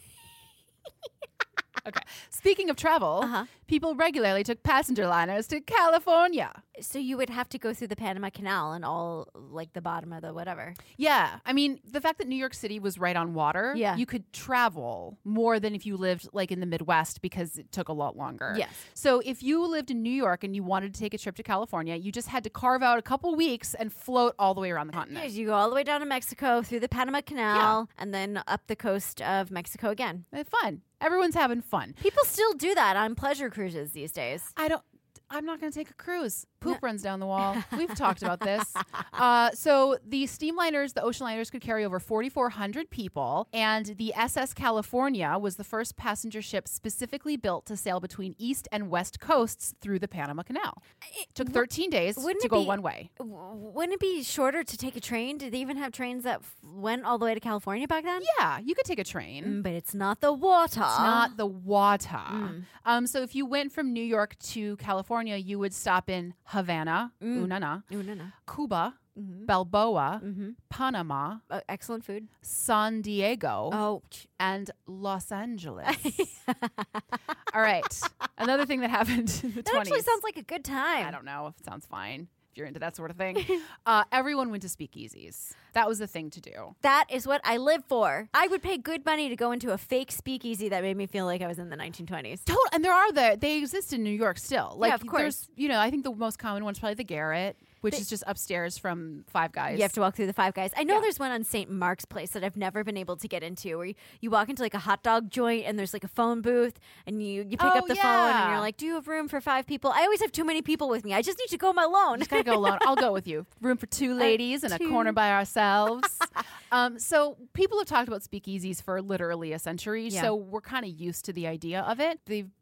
Okay. Speaking of travel, people regularly took passenger liners to California. So you would have to go through the Panama Canal and all, the bottom of the whatever. Yeah. I mean, the fact that New York City was right on water, you could travel more than if you lived, in the Midwest because it took a lot longer. Yes. So if you lived in New York and you wanted to take a trip to California, you just had to carve out a couple weeks and float all the way around the continent. You go all the way down to Mexico, through the Panama Canal, and then up the coast of Mexico again. Fun. Everyone's having fun. People still do that on pleasure cruises these days. I'm not going to take a cruise. Poop runs down the wall. We've talked about this. So the steamliners, the ocean liners, could carry over 4,400 people. And the SS California was the first passenger ship specifically built to sail between east and west coasts through the Panama Canal. It took 13 days to go one way. Wouldn't it be shorter to take a train? Did they even have trains that went all the way to California back then? Yeah, you could take a train. But it's not the water. It's not the water. So if you went from New York to California, you would stop in Havana, Unana, Cuba, Balboa, Panama, excellent food, San Diego, and Los Angeles. All right. Another thing that happened in the 20s. That actually sounds like a good time. I don't know if it sounds fine. If you're into that sort of thing. Everyone went to speakeasies. That was the thing to do. That is what I live for. I would pay good money to go into a fake speakeasy that made me feel like I was in the 1920s. And they exist in New York still. Yeah, of course. I think the most common one's probably the Garret, which is just upstairs from Five Guys. You have to walk through the Five Guys. I know there's one on St. Mark's Place that I've never been able to get into, where you walk into a hot dog joint and there's a phone booth and you pick up the phone and you're like, do you have room for 5 people? I always have too many people with me. I just need to go alone. You just gotta go alone. I'll go with you. Room for 2 ladies in a corner by ourselves. So people have talked about speakeasies for literally a century, so we're kind of used to the idea of it. They've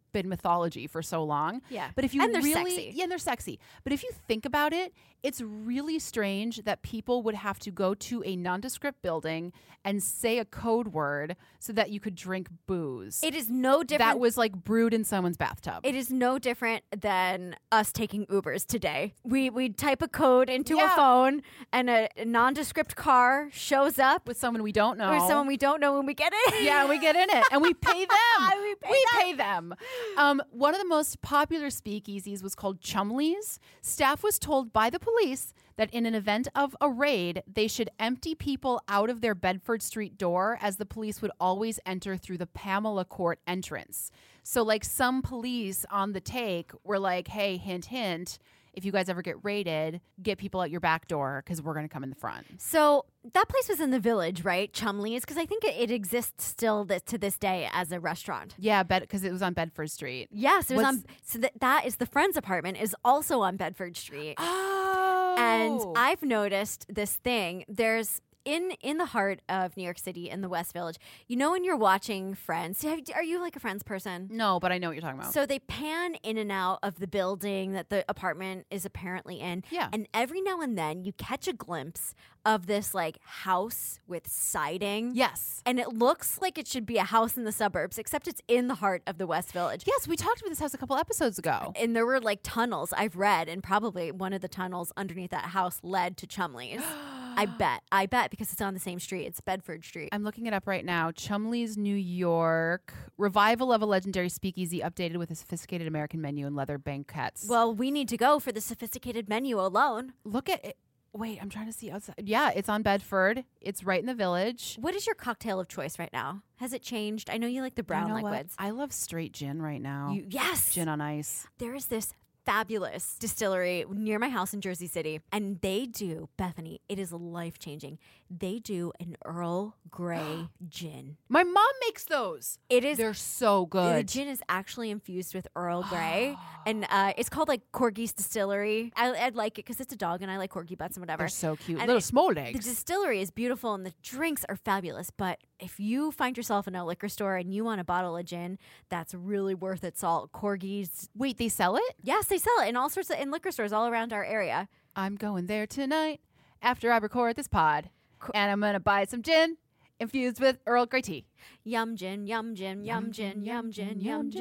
been mythology for so long. Yeah. But if you And they're really, sexy. Yeah, and they're sexy. But if you think about it, it's really strange that people would have to go to a nondescript building and say a code word so that you could drink booze. It is no different. That was like brewed in someone's bathtub. It is no different than us taking Ubers today. We type a code into a Yeah. phone, and a nondescript car shows up with someone we don't know. with someone we don't know when we get in. Yeah, we get in it and we pay them. We pay them. One of the most popular speakeasies was called Chumley's. Staff was told by the police that in an event of a raid, they should empty people out of their Bedford Street door, as the police would always enter through the Pamela Court entrance. So like some police on the take were like, hey, hint, hint, if you guys ever get raided, get people out your back door because we're going to come in the front. So that place was in the Village, right? Chumley's, because I think it exists still to this day as a restaurant. Yeah, because it was on Bedford Street. Yes, it was What's- on. So that is the Friends apartment is also on Bedford Street. Oh. And I've noticed this thing. There's in the heart of New York City in the West Village. You know when you're watching Friends, are you like a Friends person? No, but I know what you're talking about. So they pan in and out of the building that the apartment is apparently in. Yeah. And every now and then you catch a glimpse of this like house with siding. Yes. And it looks like it should be a house in the suburbs, except it's in the heart of the West Village. Yes, we talked about this house a couple episodes ago. And there were like tunnels I've read, and probably one of the tunnels underneath that house led to Chumley's. I bet because it's on the same street. It's Bedford Street. I'm looking it up right now. Chumley's, New York. Revival of a legendary speakeasy updated with a sophisticated American menu and leather banquettes. Well, we need to go for the sophisticated menu alone. Look at it. Wait, I'm trying to see outside. Yeah, it's on Bedford. It's right in the Village. What is your cocktail of choice right now? Has it changed? I know you like the brown You know what? liquids. I love straight gin right now. Yes. Gin on ice. There is this fabulous distillery near my house in Jersey City, and they do, Bethany, it is life-changing. They do an Earl Grey gin. My mom makes those. It is. They're so The good. gin is actually infused with Earl Grey, and it's called like Corgi's Distillery. I'd like it because it's a dog, and I like corgi butts and whatever. They're so cute. And Little it- small The legs. distillery is beautiful, and the drinks are fabulous. But if you find yourself in a liquor store and you want a bottle of gin, that's really worth its salt. Corgi's, Wait, they sell it? yes, they sell it in all sorts of in liquor stores all around our area. I'm going there tonight after I record this pod. And I'm going to buy some gin infused with Earl Grey tea. Yum gin, yum gin, yum gin, yum gin, yum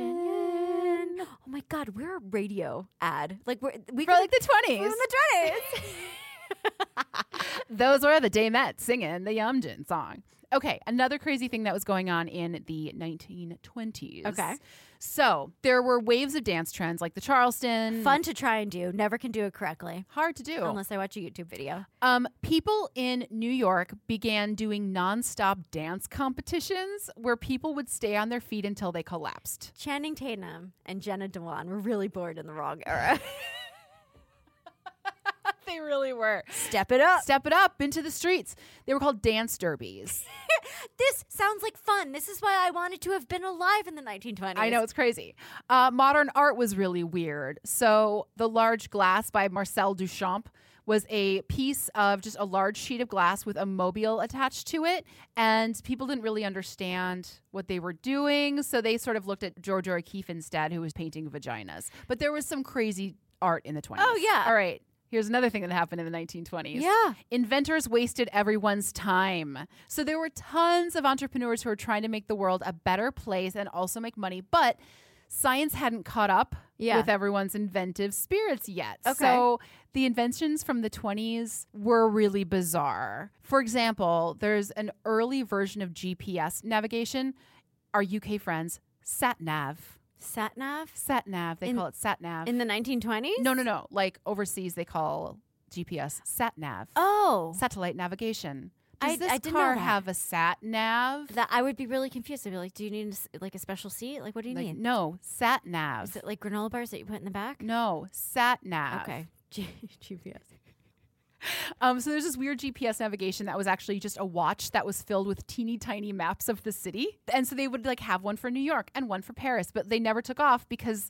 gin. Oh my God, we're a radio ad. Like we For like the 20s. From the 20s. Those were the Damettes singing the Yum Gin song. Okay, another crazy thing that was going on in the 1920s. Okay. So there were waves of dance trends like the Charleston. Fun to try and do. Never can do it correctly. Hard to do. Unless I watch a YouTube video. People in New York began doing nonstop dance competitions where people would stay on their feet until they collapsed. Channing Tatum and Jenna Dewan were really bored in the wrong era. They really were. Step it up. Step it up into the streets. They were called dance derbies. This sounds like fun. This is why I wanted to have been alive in the 1920s. I know, it's crazy. Modern art was really weird. So The Large Glass by Marcel Duchamp was a piece of just a large sheet of glass with a mobile attached to it. And people didn't really understand what they were doing. So they sort of looked at George O'Keeffe instead, who was painting vaginas. But there was some crazy art in the 20s. Oh, yeah. All right. Here's another thing that happened in the 1920s. Yeah. Inventors wasted everyone's time. So there were tons of entrepreneurs who were trying to make the world a better place and also make money, but science hadn't caught up with everyone's inventive spirits yet. Okay. So the inventions from the 20s were really bizarre. For example, there's an early version of GPS navigation. Our UK friends, sat-nav. Sat-nav? Sat-nav. They call it sat-nav. In the 1920s? No. Like overseas, they call GPS sat-nav. Oh. Satellite navigation. I Does this didn't know car that. have a sat-nav? That I would be really confused. I'd be like, do you need like a special seat? Like, what do you Like, need? no, sat-nav. Is it like granola bars that you put in the back? No, sat-nav. Okay. GPS. So there's this weird GPS navigation that was actually just a watch that was filled with teeny tiny maps of the city. And so they would like have one for New York and one for Paris, but they never took off because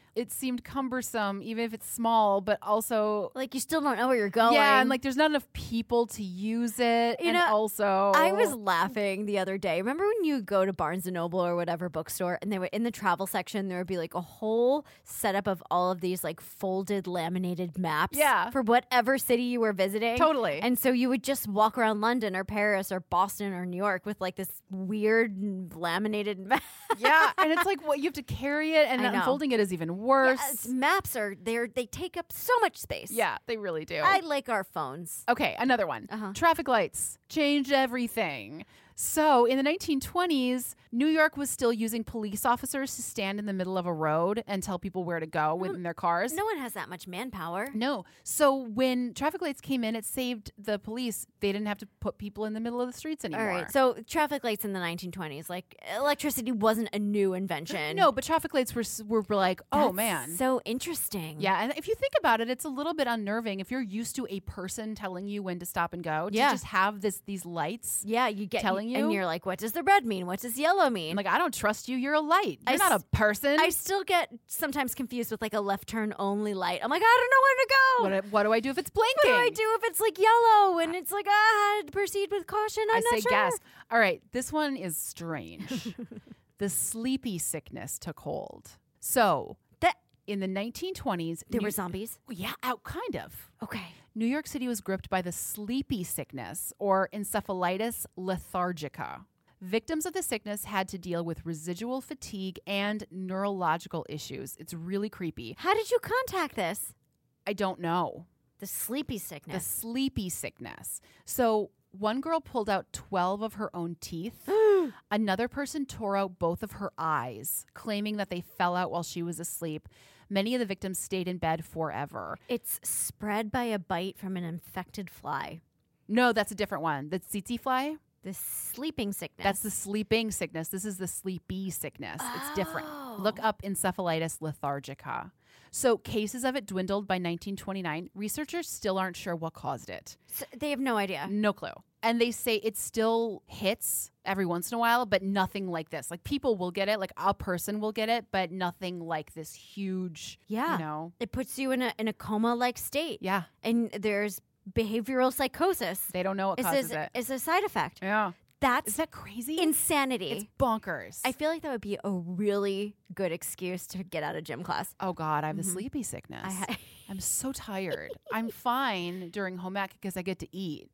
it seemed cumbersome, even if it's small, but also Like, you still don't know where you're going. yeah, and like there's not enough people to use it. You and know, also I was laughing the other day. Remember when you go to Barnes & Noble or whatever bookstore and they were in the travel section, there would be like a whole setup of all of these like folded laminated maps Yeah. for whatever city you were visiting. Totally. And so you would just walk around London or Paris or Boston or New York with like this weird laminated map. yeah, and it's like what you have to carry it, and I know. unfolding it is even worse. Yes, maps are they take up so much space. Yeah, they really do. I like our phones. Okay, another one. Traffic lights changed everything. So in the 1920s, New York was still using police officers to stand in the middle of a road and tell people where to go within their cars. No one has that much manpower. No. So when traffic lights came in, it saved the police. They didn't have to put people in the middle of the streets anymore. All right. So traffic lights in the 1920s, like electricity wasn't a new invention. No, but traffic lights were like, oh That's man. so interesting. Yeah, and if you think about it, it's a little bit unnerving if you're used to a person telling you when to stop and go. To Yeah. just have these lights. Yeah, you get telling you, and you're like, what does the red mean? What does yellow mean? I'm like, I don't trust you. You're a light. You're not a person. I still get sometimes confused with like a left turn only light. I'm like, I don't know where to go. What do I do if it's blinking? What do I do if it's like yellow and it's like, proceed with caution? I'm I not say sure. gas. All right, this one is strange. The sleepy sickness took hold. So That in the 1920s, there were zombies. Yeah, kind of. Okay. New York City was gripped by the sleepy sickness, or encephalitis lethargica. Victims of the sickness had to deal with residual fatigue and neurological issues. It's really creepy. How did you contact this? I don't know. The sleepy The sickness. sleepy sickness. So one girl pulled out 12 of her own teeth. Another person tore out both of her eyes, claiming that they fell out while she was asleep. Many of the victims stayed in bed forever. It's spread by a bite from an infected fly. No, that's a different one. The tsetse fly? The sleeping sickness. That's the sleeping sickness. This is the sleepy sickness. It's different. Look up encephalitis lethargica. So cases of it dwindled by 1929. Researchers still aren't sure what caused it. So they have no idea. No clue. And they say it still hits every once in a while, but nothing like this. Like people will get it, like a person will get it, but nothing like this huge, Yeah. you know. It puts you in a coma-like state. Yeah. And there's behavioral psychosis. They don't know what causes it. It's a side effect. Yeah. That's Is that crazy? insanity. It's bonkers. I feel like that would be a really good excuse to get out of gym class. Oh God, I have the sleepy sickness. I'm so tired. I'm fine during home ec because I get to eat.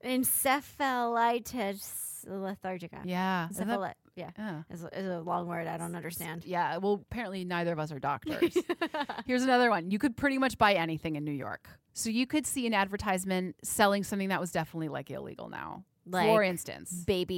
Encephalitis lethargica. Yeah. Isn't that- Yeah. Is a long word I don't understand. Yeah. Well, apparently neither of us are doctors. Here's another one. You could pretty much buy anything in New York. So you could see an advertisement selling something that was definitely like illegal now. Like For instance,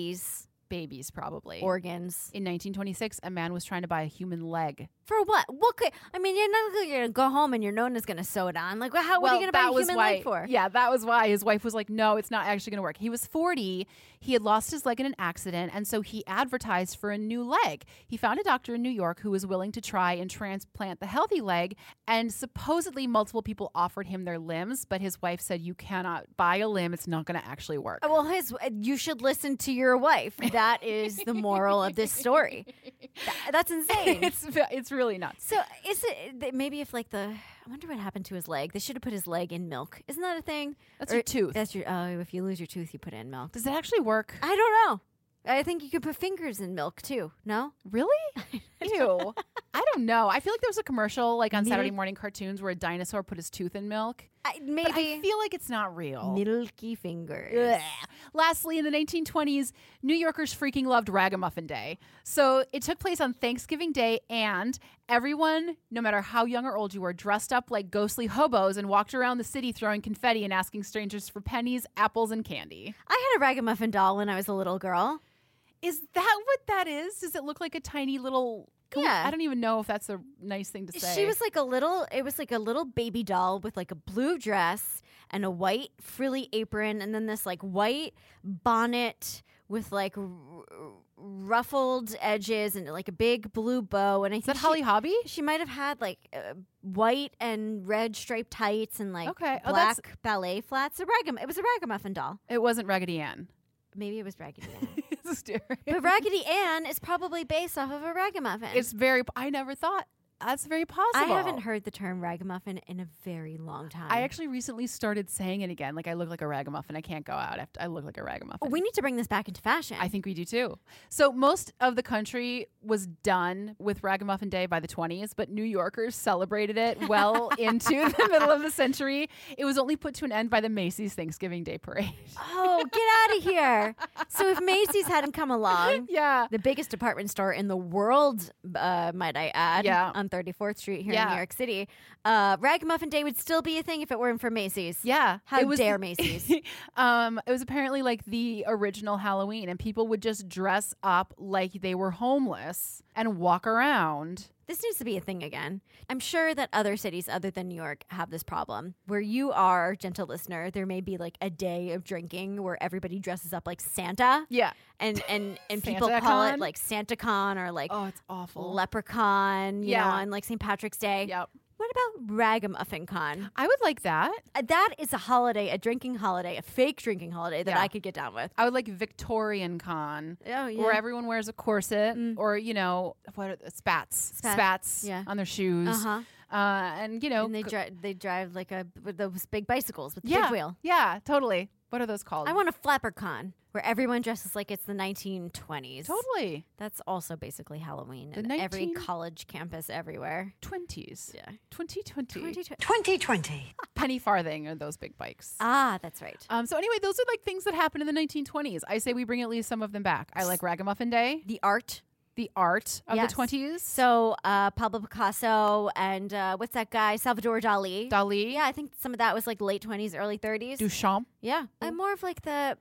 babies, probably. organs. In 1926, a man was trying to buy a human leg. For what? What could? I mean, you're not going to go home and your nonna is going to sew it on. Like, what are you going to buy a human leg for? Yeah, that was why his wife was like, no, it's not actually going to work. He was 40. He had lost his leg in an accident, and so he advertised for a new leg. He found a doctor in New York who was willing to try and transplant the healthy leg, and supposedly multiple people offered him their limbs, but his wife said, you cannot buy a limb. It's not going to actually work. Well, you should listen to your wife. That is the moral of this story. That's insane. It's really nuts. So is it maybe if like I wonder what happened to his leg. They should have put his leg in milk. Isn't that a thing? That's your tooth. That's your. If you lose your tooth, you put it in milk. Does it actually work? I don't know. I think you could put fingers in milk too. No? Really? Ew. I don't know. I feel like there was a commercial like on Saturday morning cartoons where a dinosaur put his tooth in milk. Maybe. But I feel like it's not real. Milky fingers. Ugh. Lastly, in the 1920s, New Yorkers freaking loved Ragamuffin Day. So it took place on Thanksgiving Day, and everyone, no matter how young or old you were, dressed up like ghostly hobos and walked around the city throwing confetti and asking strangers for pennies, apples, and candy. I had a Ragamuffin doll when I was a little girl. Is that what that is? Does it look like a tiny little... Yeah. I don't even know if that's a nice thing to say. She was like a little baby doll with like a blue dress and a white frilly apron and then this like white bonnet with like ruffled edges and like a big blue bow. And I think Is that Holly Hobby? She might have had like white and red striped tights and like black ballet flats. It was a Ragamuffin doll. It wasn't Raggedy Ann. Maybe it was Raggedy Ann. It's scary. But Raggedy Ann is probably based off of a ragamuffin. I never thought That's very possible. I haven't heard the term ragamuffin in a very long time. I actually recently started saying it again. Like, I look like a ragamuffin. I can't go out. I look like a ragamuffin. We need to bring this back into fashion. I think we do too. So most of the country was done with Ragamuffin Day by the 20s, but New Yorkers celebrated it well into the middle of the century. It was only put to an end by the Macy's Thanksgiving Day Parade. Oh, get out of here. So if Macy's hadn't come along, Yeah. the biggest department store in the world, might I add, Yeah. on 34th Street here Yeah. in New York City, Ragamuffin Day would still be a thing if it weren't for Macy's. Yeah. How dare Macy's? It was apparently like the original Halloween, and people would just dress up like they were homeless and walk around. This needs to be a thing again. I'm sure that other cities other than New York have this problem. Where you are, gentle listener, there may be like a day of drinking where everybody dresses up like Santa. Yeah. And people call Santa-con? it like SantaCon or like Oh, it's awful. Leprechaun, you Yeah. know, on like St. Patrick's Day. Yep. What about Ragamuffin Con? I would like that. That is a holiday, a drinking holiday, a fake drinking holiday that Yeah. I could get down with. I would like Victorian Con. Oh, yeah. Where everyone wears a corset or, you know, what are spats yeah. on their shoes. Uh-huh. And, you know. And they drive like with those big bicycles with the yeah, big wheel. Yeah, totally. What are those called? I want a flapper con where everyone dresses like it's the 1920s. Totally. That's also basically Halloween The at every college campus everywhere. 20s. Yeah. 2020. 2020. Penny farthing are those big bikes. Ah, that's right. So anyway, those are like things that happened in the 1920s. I say we bring at least some of them back. I like Ragamuffin Day, The art. the art of Yes. the 20s. So Pablo Picasso and what's that guy? Salvador Dali. Dali. Yeah, I think some of that was like late 20s, early 30s. Duchamp. Yeah. I'm more of like the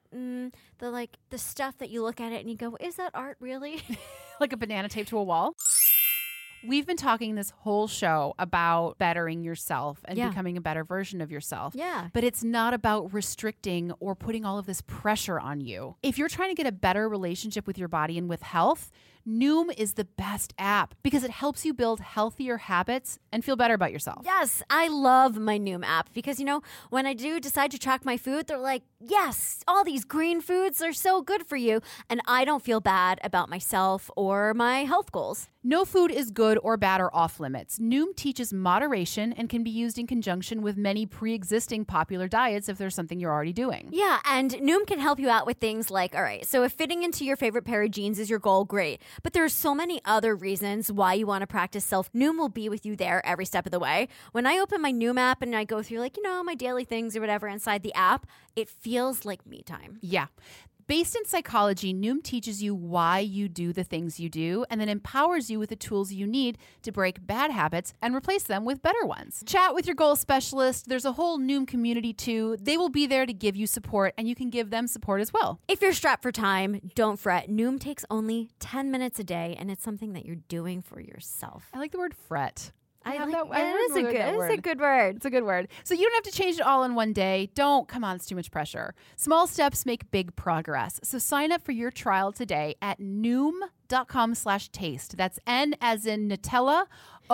stuff that you look at it and you go, is that art really? Like a banana taped to a wall. We've been talking this whole show about bettering yourself and Yeah. becoming a better version of yourself. Yeah. But it's not about restricting or putting all of this pressure on you. If you're trying to get a better relationship with your body and with health, Noom is the best app because it helps you build healthier habits and feel better about yourself. Yes, I love my Noom app because, you know, when I do decide to track my food, they're like, yes, all these green foods are so good for you. And I don't feel bad about myself or my health goals. No food is good or bad or off limits. Noom teaches moderation and can be used in conjunction with many pre-existing popular diets if there's something you're already doing. Yeah, and Noom can help you out with things like, all right, so if fitting into your favorite pair of jeans is your goal, great. But there are so many other reasons why you want to practice self. Noom will be with you there every step of the way. When I open my Noom app and I go through like, you know, my daily things or whatever inside the app, it feels like me time. Yeah. Based in psychology, Noom teaches you why you do the things you do and then empowers you with the tools you need to break bad habits and replace them with better ones. Chat with your goal specialist. There's a whole Noom community too. They will be there to give you support and you can give them support as well. If you're strapped for time, don't fret. Noom takes only 10 minutes a day, and it's something that you're doing for yourself. I like the word fret. It is a word. good word. It's a good word. So you don't have to change it all in one day. Come on, it's too much pressure. Small steps make big progress. So sign up for your trial today at Noom.com/taste. That's N as in Nutella,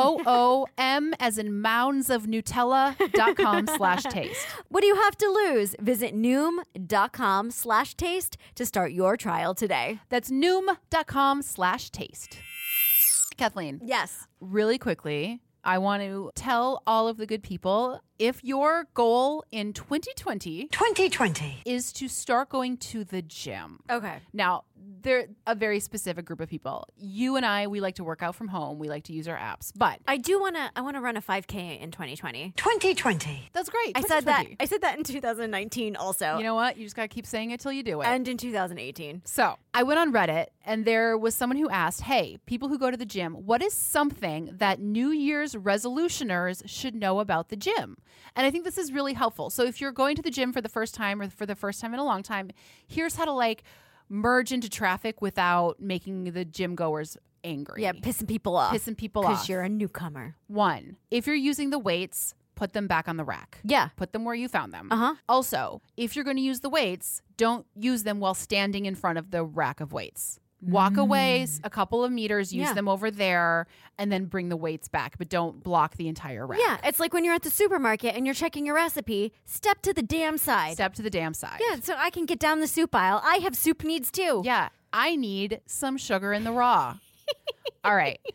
OOM as in mounds of Nutella.com/taste. What do you have to lose? Visit Noom.com/taste to start your trial today. That's Noom.com/taste. Kathleen. Yes. Really quickly, I want to tell all of the good people, if your goal in 2020 is to start going to the gym. Okay. Now, they're a very specific group of people. You and I, we like to work out from home. We like to use our apps. But I want to run a 5K in 2020. that's great. I said that 2020. in 2019 also. You know what? You just got to keep saying it till you do it. And in 2018. So I went on Reddit and there was someone who asked, hey, people who go to the gym, what is something that New Year's resolutioners should know about the gym? And I think this is really helpful. So if you're going to the gym for the first time or for the first time in a long time, here's how to merge into traffic without making the gym goers angry. Yeah, pissing people off. Because you're a newcomer. 1, if you're using the weights, put them back on the rack. Yeah. Put them where you found them. Uh-huh. Also, if you're going to use the weights, don't use them while standing in front of the rack of weights. Walk away a couple of meters, use them over there, and then bring the weights back, but don't block the entire rack. Yeah, it's like when you're at the supermarket and you're checking your recipe, step to the damn side. Step to the damn side. Yeah, so I can get down the soup aisle. I have soup needs too. Yeah, I need some sugar in the raw. All right.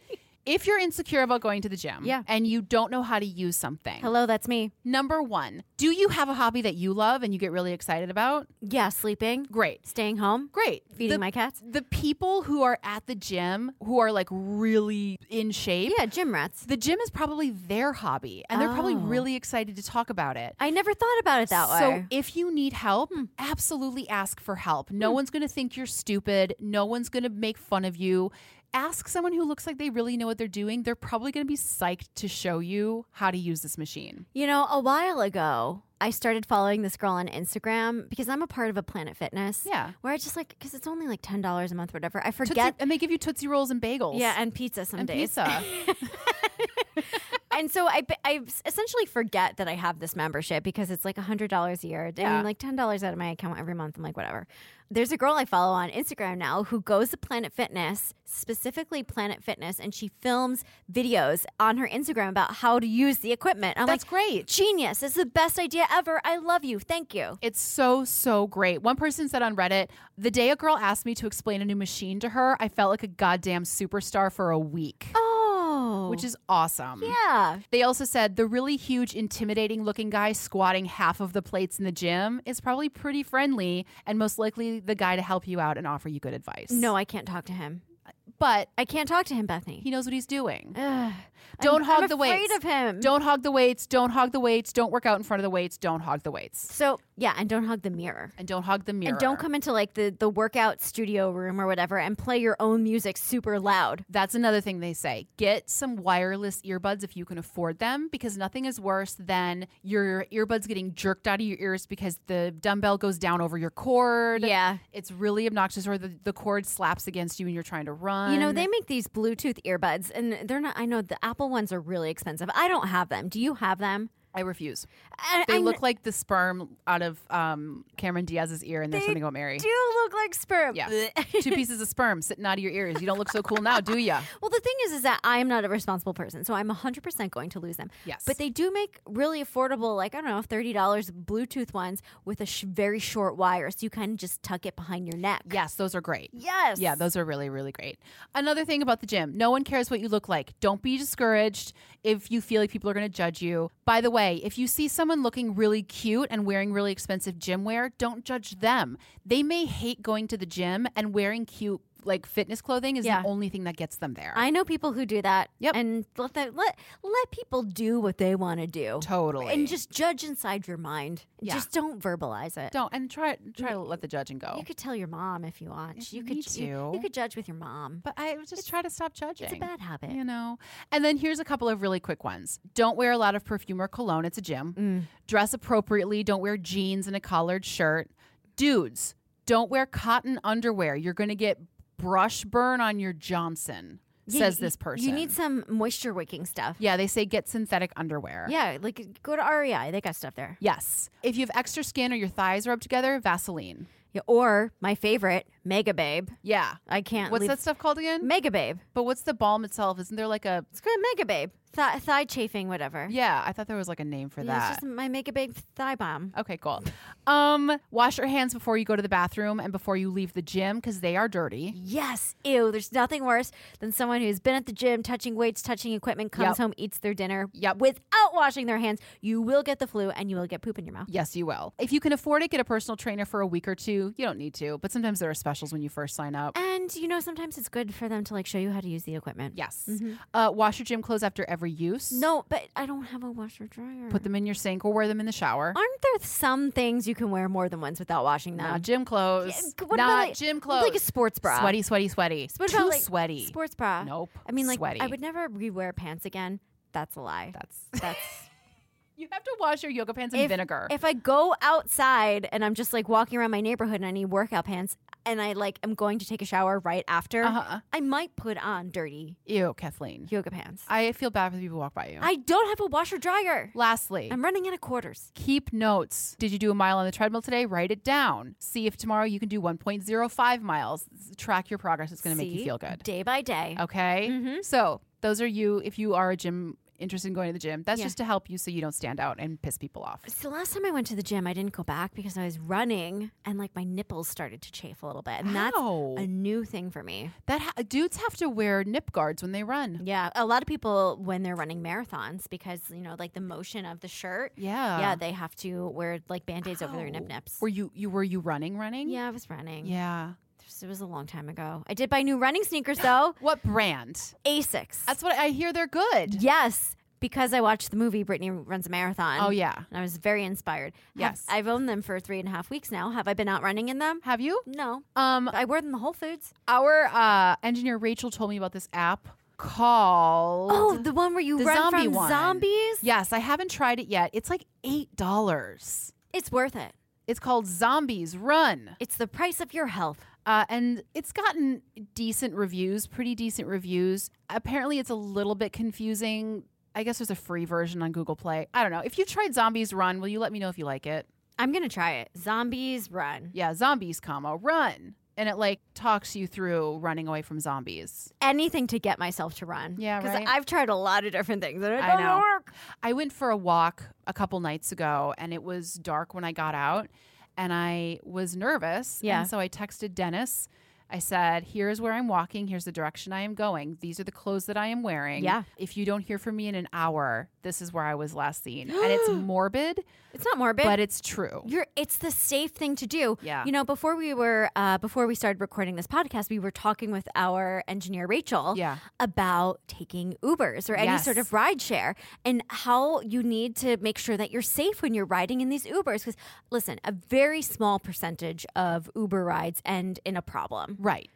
If you're insecure about going to the gym and you don't know how to use something. Hello, that's me. Number one, do you have a hobby that you love and you get really excited about? Yeah, sleeping. Great. Staying home. Great. Feeding my cats. The people who are at the gym who are like really in shape. Yeah, gym rats. The gym is probably their hobby and they're probably really excited to talk about it. I never thought about it that way. So if you need help, absolutely ask for help. No one's going to think you're stupid. No one's going to make fun of you. Ask someone who looks like they really know what they're doing. They're probably going to be psyched to show you how to use this machine. You know, a while ago, I started following this girl on Instagram because I'm a part of a Planet Fitness. Yeah. Where I just like, because it's only like $10 a month, whatever. I forget. And they give you Tootsie Rolls and bagels. Yeah, and pizza some and days. Pizza. And so I essentially forget that I have this membership because it's like $100 a year. I mean, like $10 out of my account every month. I'm like, whatever. There's a girl I follow on Instagram now who goes to Planet Fitness, specifically Planet Fitness, and she films videos on her Instagram about how to use the equipment. That's great. Genius. It's the best idea ever. I love you. Thank you. It's so great. One person said on Reddit, the day a girl asked me to explain a new machine to her, I felt like a goddamn superstar for a week. Oh. Which is awesome. Yeah. They also said the really huge, intimidating looking guy squatting half of the plates in the gym is probably pretty friendly and most likely the guy to help you out and offer you good advice. No, I can't talk to him. But I can't talk to him, Bethany. He knows what he's doing. Ugh. Don't hog I'm the weights. afraid of him. Don't hog the weights. Don't hog the weights. Don't work out in front of the weights. Don't hog the weights. So, yeah, and don't hug the mirror. And don't hog the mirror. And don't come into like the workout studio room or whatever and play your own music super loud. That's another thing they say. Get some wireless earbuds if you can afford them, because nothing is worse than your earbuds getting jerked out of your ears because the dumbbell goes down over your cord. Yeah. It's really obnoxious, or the cord slaps against you when you're trying to run. You know, they make these Bluetooth earbuds and they're not, I know the Apple ones are really expensive. I don't have them. Do you have them? I refuse. They look like the sperm out of Cameron Diaz's ear and There's Something About Mary. Do look like sperm. Yeah. 2 pieces of sperm sitting out of your ears. You don't look so cool now, do ya? Well, the thing is that I am not a responsible person, so I'm 100% going to lose them. Yes. But they do make really affordable, like, I don't know, $30 Bluetooth ones with a very short wire, so you kind of just tuck it behind your neck. Yes, those are great. Yes. Yeah, those are really, really great. Another thing about the gym, no one cares what you look like. Don't be discouraged if you feel like people are going to judge you. By the way, if you see someone looking really cute and wearing really expensive gym wear, don't judge them. They may hate going to the gym, and wearing cute like fitness clothing is the only thing that gets them there. I know people who do that. Yep. And let people do what they want to do. Totally. And just judge inside your mind. Yeah. Just don't verbalize it. Don't, and try to let the judging go. You could tell your mom if you want. You need to. You could judge with your mom. But I just try to stop judging. It's a bad habit. You know? And then here's a couple of really quick ones. Don't wear a lot of perfume or cologne. It's a gym. Dress appropriately. Don't wear jeans and a collared shirt. Dudes, don't wear cotton underwear. You're going to get brush burn on your Johnson, says this person. You need some moisture wicking stuff. Yeah, they say get synthetic underwear. Yeah, like go to REI. They got stuff there. Yes. If you have extra skin or your thighs rubbed together, Vaseline. Yeah, or my favorite, Mega Babe. Yeah. I can't What's that stuff called again? Mega Babe. But what's the balm itself? Isn't there like a... It's called Mega Babe. Thigh chafing, whatever. Yeah, I thought there was like a name for that. It's just my Mega Babe thigh bomb. Okay, cool. Wash your hands before you go to the bathroom and before you leave the gym because they are dirty. Yes. Ew. There's nothing worse than someone who's been at the gym, touching weights, touching equipment, comes home, eats their dinner without washing their hands. You will get the flu and you will get poop in your mouth. Yes, you will. If you can afford it, get a personal trainer for a week or two. You don't need to, but sometimes there are specials when you first sign up. And, you know, sometimes it's good for them to like show you how to use the equipment. Yes. Wash your gym clothes after every use. No, but I don't have a washer dryer. Put them in your sink or wear them in the shower. Aren't there some things you can wear more than once without washing them? Not gym clothes. Yeah, what Not about, like, gym clothes. Like a sports bra. Sweaty. What Too about, like, sweaty. Sports bra. Nope. I mean, like, sweaty. I would never rewear pants again. That's a lie. That's. You have to wash your yoga pants in vinegar. If I go outside and I'm just like walking around my neighborhood and I need workout pants and I like am going to take a shower right after, I might put on dirty Ew, Kathleen. yoga pants. I feel bad for the people who walk by you. I don't have a washer dryer. Lastly, I'm running out of quarters. keep notes. Did you do a mile on the treadmill today? Write it down. See if tomorrow you can do 1.05 miles. Track your progress. It's going to make you feel good. Day by day. Okay? So those are you if you are a gym interested in going to the gym. That's just to help you so you don't stand out and piss people off. So last time I went to the gym, I didn't go back because I was running and like my nipples started to chafe a little bit. And that's a new thing for me. Dudes have to wear nip guards when they run. Yeah. A lot of people when they're running marathons because, like the motion of the shirt. Yeah. Yeah. They have to wear like Band-Aids over their nips. Were you running? Yeah, I was running. Yeah. It was a long time ago. I did buy new running sneakers though. What brand? Asics. That's what I hear. They're good. Yes. Because I watched the movie Brittany Runs a Marathon. Oh, yeah. And I was very inspired. Yes. I've owned them for 3.5 weeks now. Have I been out running in them? Have you? No. I wear them to Whole Foods. Our engineer Rachel told me about this app called... Oh, the one where you run from zombies? Yes, I haven't tried it yet. It's like $8. It's worth it. It's called Zombies Run. It's the price of your health. And it's gotten decent reviews, pretty decent reviews. Apparently, it's a little bit confusing. I guess there's a free version on Google Play. I don't know. If you've tried Zombies Run, will you let me know if you like it? I'm going to try it. Zombies Run. Yeah, zombies, run. And it talks you through running away from zombies. Anything to get myself to run. Yeah, right. Because I've tried a lot of different things and it I doesn't know. work. I went for a walk a couple nights ago and it was dark when I got out and I was nervous. Yeah. And so I texted Dennis. I said, here's where I'm walking. Here's the direction I am going. These are the clothes that I am wearing. Yeah. If you don't hear from me in an hour, this is where I was last seen. And it's morbid. It's not morbid. But it's true. It's the safe thing to do. Yeah. Before we started recording this podcast, we were talking with our engineer, Rachel, about taking Ubers or any sort of ride share and how you need to make sure that you're safe when you're riding in these Ubers. Because listen, a very small percentage of Uber rides end in a problem. Right.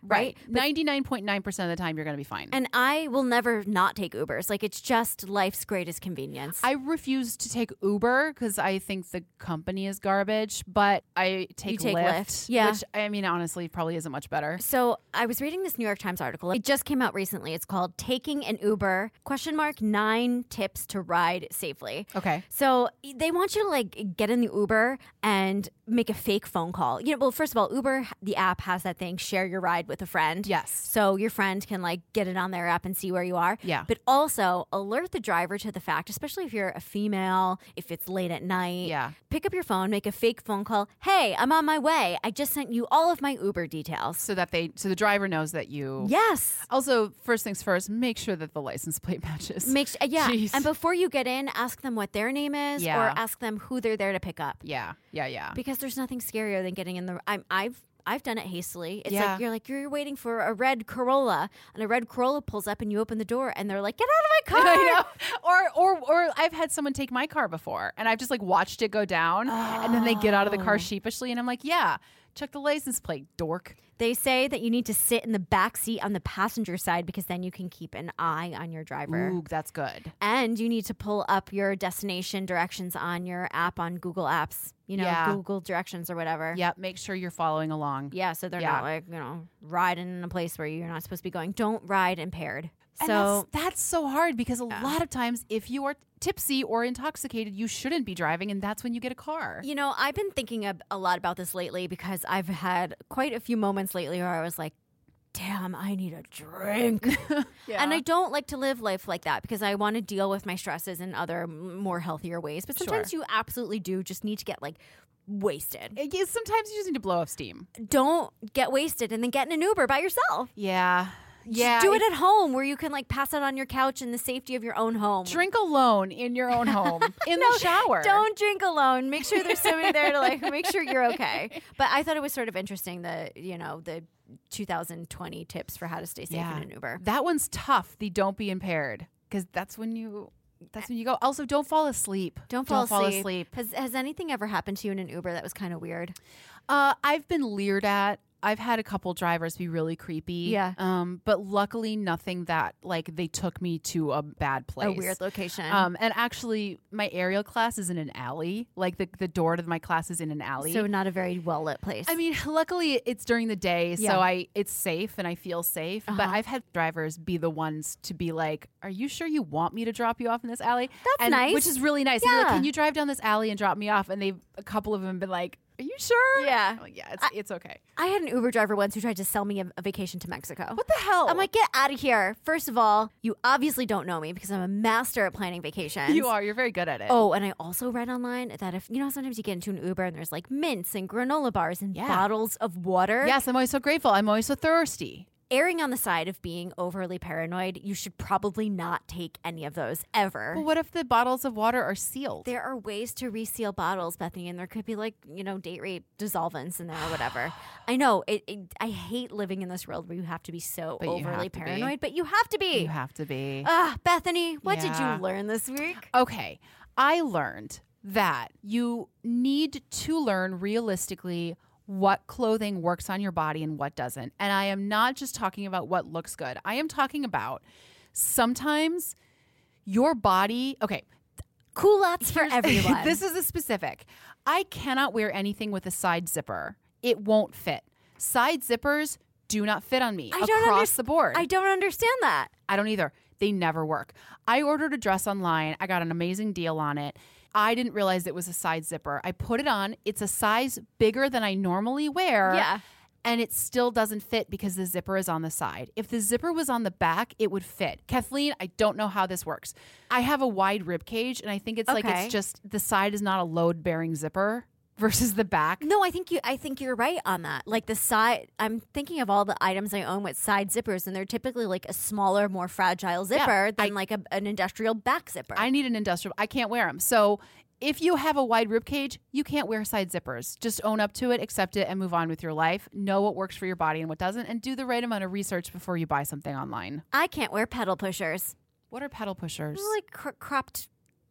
99.9% of the time, you're going to be fine. And I will never not take Ubers. It's just life's greatest convenience. I refuse to take Uber because I think the company is garbage, but I take Lyft. Yeah. Which, honestly, probably isn't much better. So I was reading this New York Times article. It just came out recently. It's called Taking an Uber, ?9 tips to ride safely. Okay. So they want you to get in the Uber and make a fake phone call. First of all, Uber, the app has that thing, share your ride with a friend. Yes. So your friend can get it on their app and see where you are. Yeah. But also alert the driver to the fact, especially if you're a female, if it's late at night. Yeah. Pick up your phone, make a fake phone call. Hey, I'm on my way. I just sent you all of my Uber details. So the driver knows that you... Yes. Also, first things first, make sure that the license plate matches. Jeez. And before you get in, ask them what their name is or ask them who they're there to pick up. Yeah. Because there's nothing scarier than getting in the... I've done it hastily. It's you're waiting for a red Corolla, and a red Corolla pulls up, and you open the door, and they're like, "Get out of my car!" I know. Or I've had someone take my car before, and I've just watched it go down, and then they get out of the car sheepishly, and I'm like, "Yeah, check the license plate, dork." They say that you need to sit in the back seat on the passenger side because then you can keep an eye on your driver. Ooh, that's good. And you need to pull up your destination directions on your app on Google Apps. Google directions or whatever. Yeah, make sure you're following along. Yeah, so they're not riding in a place where you're not supposed to be going. Don't ride impaired. And so that's so hard because a lot of times if you are tipsy or intoxicated, you shouldn't be driving, and that's when you get a car. I've been thinking a lot about this lately because I've had quite a few moments lately where I was like, damn, I need a drink. And I don't like to live life like that because I want to deal with my stresses in other more healthier ways. But sometimes you absolutely do just need to get wasted. Sometimes you just need to blow off steam. Don't get wasted and then get in an Uber by yourself. Yeah. Just do it at home where you can pass out on your couch in the safety of your own home. Drink alone in your own home in the shower. Don't drink alone. Make sure there's somebody there to make sure you're okay. But I thought it was sort of interesting the 2020 tips for how to stay safe in an Uber. That one's tough. The don't be impaired because that's when you go. Also, don't fall asleep. Don't fall asleep. Has anything ever happened to you in an Uber that was kind of weird? I've been leered at. I've had a couple drivers be really creepy. Yeah. But luckily nothing that they took me to a bad place. A weird location. And actually my aerial class is in an alley. The door to my class is in an alley. So not a very well lit place. Luckily it's during the day, so it's safe and I feel safe. But I've had drivers be the ones to be like, are you sure you want me to drop you off in this alley? That's nice. Which is really nice. Yeah. Like, can you drive down this alley and drop me off? And a couple of them have been like, Are you sure? Yeah. I'm like, yeah, it's okay. I had an Uber driver once who tried to sell me a vacation to Mexico. What the hell? I'm like, get out of here. First of all, you obviously don't know me because I'm a master at planning vacations. You are. You're very good at it. Oh, and I also read online that if, sometimes you get into an Uber and there's like mints and granola bars and bottles of water. Yes, I'm always so grateful. I'm always so thirsty. Erring on the side of being overly paranoid, you should probably not take any of those ever. Well, what if the bottles of water are sealed? There are ways to reseal bottles, Bethany, and there could be like, date rape dissolvents in there or whatever. I know. I hate living in this world where you have to be so overly paranoid, but you have to be. You have to be. Bethany, what did Yeah. you learn this week? Okay. I learned that you need to learn realistically what clothing works on your body and what doesn't. And I am not just talking about what looks good. I am talking about sometimes your body. Okay. Culottes for everyone. This is a specific. I cannot wear anything with a side zipper. It won't fit. Side zippers do not fit on me across the board. I don't understand that. I don't either. They never work. I ordered a dress online. I got an amazing deal on it. I didn't realize it was a side zipper. I put it on. It's a size bigger than I normally wear. Yeah. And it still doesn't fit because the zipper is on the side. If the zipper was on the back, it would fit. Kathleen, I don't know how this works. I have a wide rib cage, and I think it's like it's just the side is not a load-bearing zipper versus the back. No, I think you're right on that. Like the side, I'm thinking of all the items I own with side zippers, and they're typically like a smaller, more fragile zipper than like an industrial back zipper. I need an industrial. I can't wear them. So if you have a wide rib cage, you can't wear side zippers. Just own up to it, accept it, and move on with your life. Know what works for your body and what doesn't, and do the right amount of research before you buy something online. I can't wear pedal pushers. What are pedal pushers? They're like cropped.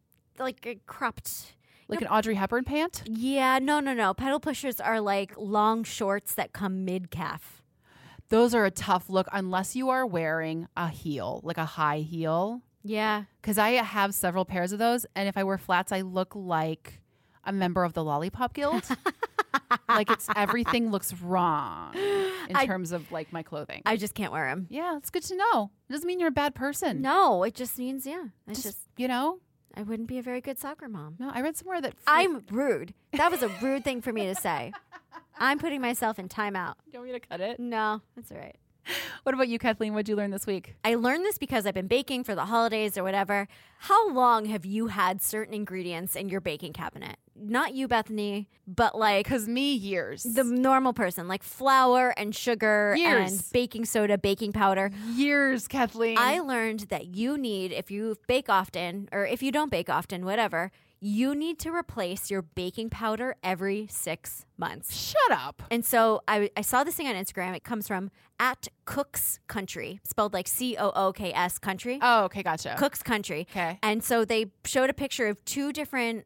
Like an Audrey Hepburn pant? Yeah, no. Pedal pushers are like long shorts that come mid-calf. Those are a tough look unless you are wearing a heel, like a high heel. Yeah. Because I have several pairs of those, and if I wear flats, I look like a member of the Lollipop Guild. Like everything looks wrong in terms of like my clothing. I just can't wear them. Yeah, it's good to know. It doesn't mean you're a bad person. No, it just means, it's just I wouldn't be a very good soccer mom. No, I read somewhere that I'm rude. That was a rude thing for me to say. I'm putting myself in timeout. You want me to cut it? No, that's all right. What about you, Kathleen? What'd you learn this week? I learned this because I've been baking for the holidays or whatever. How long have you had certain ingredients in your baking cabinet? Not you, Bethany, but like... Because me, years. The normal person, like flour and sugar and baking soda, baking powder. Years, Kathleen. I learned that you need, if you bake often, or if you don't bake often, whatever... You need to replace your baking powder every 6 months. Shut up. And so I saw this thing on Instagram. It comes from @Cooks Country, spelled like COOKS Country. Oh, okay, gotcha. Cooks Country. Okay. And so they showed a picture of two different...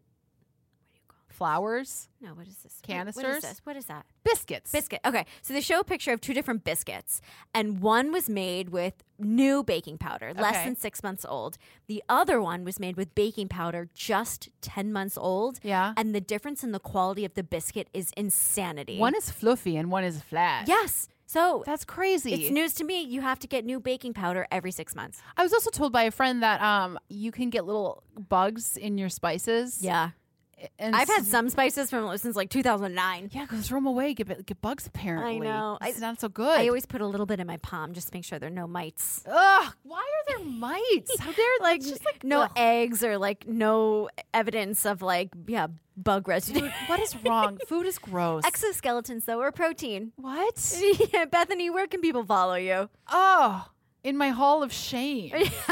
Flowers? No, what is this? Canisters? What is this? What is that? Biscuits. Biscuit. Okay. So they show a picture of two different biscuits, and one was made with new baking powder, less than 6 months old. The other one was made with baking powder just 10 months old. Yeah. And the difference in the quality of the biscuit is insanity. One is fluffy and one is flat. Yes. So that's crazy. It's news to me. You have to get new baking powder every 6 months. I was also told by a friend that you can get little bugs in your spices. Yeah. And I've had some spices since like 2009. Yeah, because throw them away, get bugs apparently. I know. It's not so good. I always put a little bit in my palm just to make sure there are no mites. Ugh, why are there mites? How dare like just like no eggs or like no evidence of like bug residue. Dude, what is wrong? Food is gross. Exoskeletons though, or protein. What? Yeah, Bethany, where can people follow you? Oh, in my hall of shame.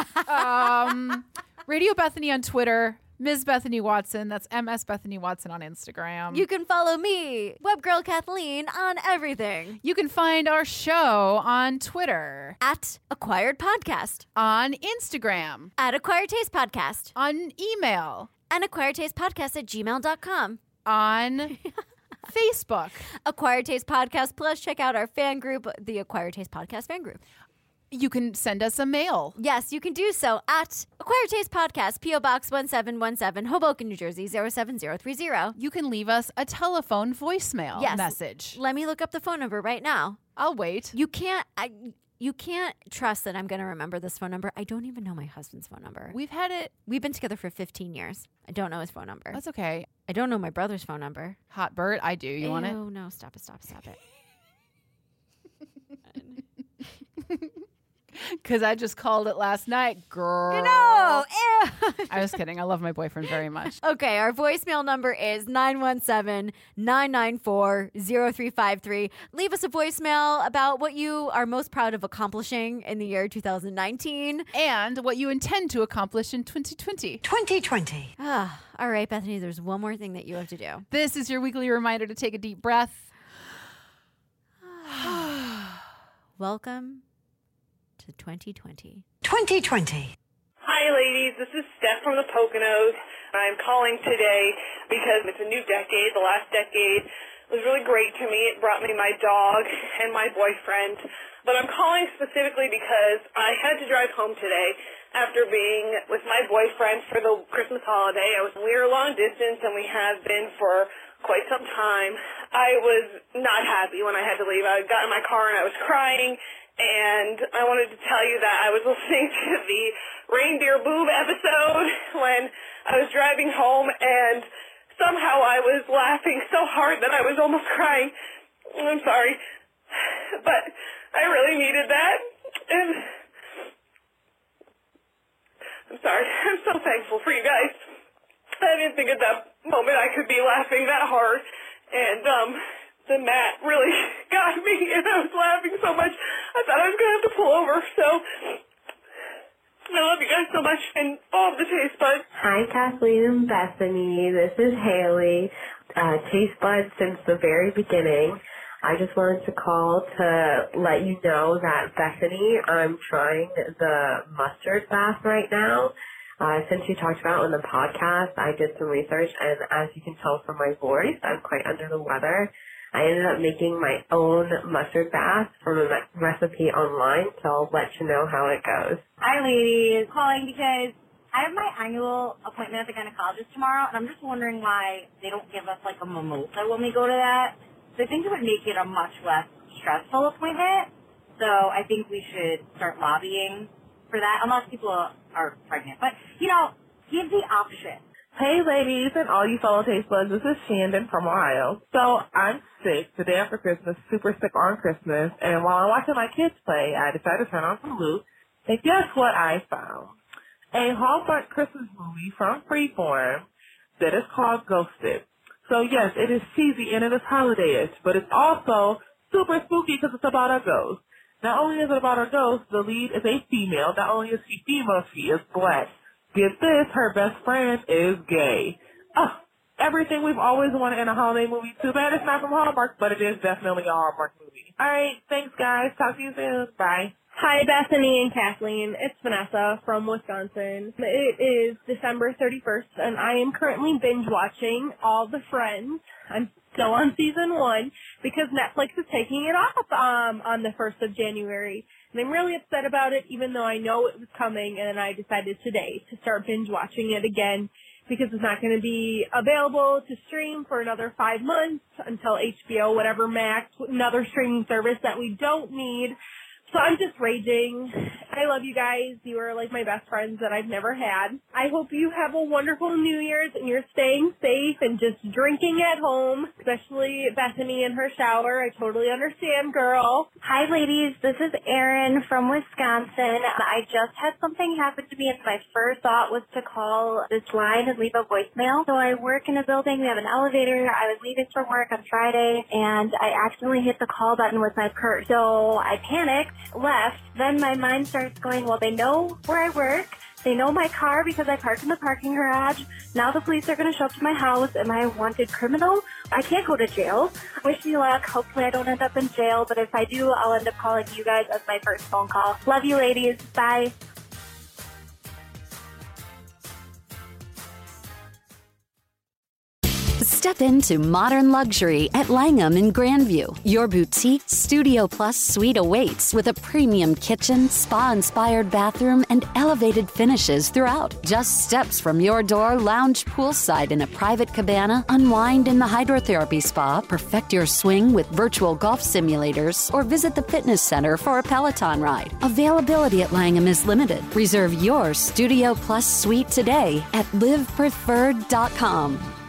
Radio Bethany on Twitter. Ms. Bethany Watson. That's MS Bethany Watson on Instagram. You can follow me, Webgirl Kathleen, on everything. You can find our show on Twitter. @Acquired Podcast. On Instagram. @Acquired Taste Podcast. On email. And acquiredtastepodcast@gmail.com. On Facebook. Acquired Taste Podcast. Plus, check out our fan group, the Acquired Taste Podcast fan group. You can send us a mail. Yes, you can do so at Acquired Taste Podcast, P.O. Box 1717, Hoboken, New Jersey, 07030. You can leave us a telephone voicemail message. Let me look up the phone number right now. I'll wait. You can't... You can't trust that I'm going to remember this phone number. I don't even know my husband's phone number. We've been together for 15 years. I don't know his phone number. That's okay. I don't know my brother's phone number. Hot Bert, I do. You want it? Oh, no. Stop it. Because I just called it last night, girl. No. I was kidding. I love my boyfriend very much. Okay, our voicemail number is 917-994-0353. Leave us a voicemail about what you are most proud of accomplishing in the year 2019. And what you intend to accomplish in 2020. 2020. All right, Bethany, there's one more thing that you have to do. This is your weekly reminder to take a deep breath. Welcome to 2020. 2020. Hi, ladies. This is Steph from the Poconos. I'm calling today because it's a new decade. The last decade was really great to me. It brought me my dog and my boyfriend. But I'm calling specifically because I had to drive home today after being with my boyfriend for the Christmas holiday. We were long distance, and we have been for quite some time. I was not happy when I had to leave. I got in my car and I was crying. And I wanted to tell you that I was listening to the Reindeer Boob episode when I was driving home, and somehow I was laughing so hard that I was almost crying. I'm sorry, but I really needed that, and I'm sorry. I'm so thankful for you guys. I didn't think at that moment I could be laughing that hard, and the mat really got me, and I was laughing so much, I thought I was going to have to pull over, so I love you guys so much, and all of the Taste Buds. Hi, Kathleen and Bethany. This is Haley. Taste Buds since the very beginning. I just wanted to call to let you know that, Bethany, I'm trying the mustard bath right now. Since you talked about it on the podcast, I did some research, and as you can tell from my voice, I'm quite under the weather. I ended up making my own mustard bath from a recipe online, so I'll let you know how it goes. Hi, ladies. Calling because I have my annual appointment at the gynecologist tomorrow, and I'm just wondering why they don't give us, like, a mimosa when we go to that. So I think it would make it a much less stressful appointment. So I think we should start lobbying for that, unless people are pregnant. But, give the option. Hey, ladies, and all you fellow Taste Buds, this is Shandon from Ohio. So, I'm sick the day after Christmas, super sick on Christmas, and while I'm watching my kids play, I decided to turn on some Luke, and guess what I found? A Hallmark Christmas movie from Freeform that is called Ghosted. So, yes, it is cheesy and it is holiday-ish, but it's also super spooky because it's about a ghost. Not only is it about a ghost, the lead is a female. Not only is she female, she is black. Get this, her best friend is gay. Oh, everything we've always wanted in a holiday movie. Too bad it's not from Hallmark, but it is definitely a Hallmark movie. All right, thanks, guys. Talk to you soon. Bye. Hi, Bethany and Kathleen. It's Vanessa from Wisconsin. It is December 31st, and I am currently binge-watching All the Friends. I'm still on season 1 because Netflix is taking it off on the 1st of January. And I'm really upset about it, even though I know it was coming, and I decided today to start binge-watching it again because it's not going to be available to stream for another 5 months until HBO, whatever, Max, another streaming service that we don't need. So I'm just raging. I love you guys. You are like my best friends that I've never had. I hope you have a wonderful New Year's and you're staying safe and just drinking at home, especially Bethany in her shower. I totally understand, girl. Hi, ladies. This is Erin from Wisconsin. I just had something happen to me, and my first thought was to call this line and leave a voicemail. So I work in a building. We have an elevator. I was leaving for work on Friday, and I accidentally hit the call button with my purse. So I panicked, left. Then my mind starts going, well, they know where I work. They know my car because I parked in the parking garage. Now the police are going to show up to my house. Am I a wanted criminal? I can't go to jail. Wish me luck. Hopefully I don't end up in jail. But if I do, I'll end up calling you guys as my first phone call. Love you, ladies. Bye. Step into modern luxury at Langham in Grandview. Your boutique Studio Plus suite awaits with a premium kitchen, spa-inspired bathroom, and elevated finishes throughout. Just steps from your door, lounge poolside in a private cabana, unwind in the hydrotherapy spa, perfect your swing with virtual golf simulators, or visit the fitness center for a Peloton ride. Availability at Langham is limited. Reserve your Studio Plus suite today at livepreferred.com.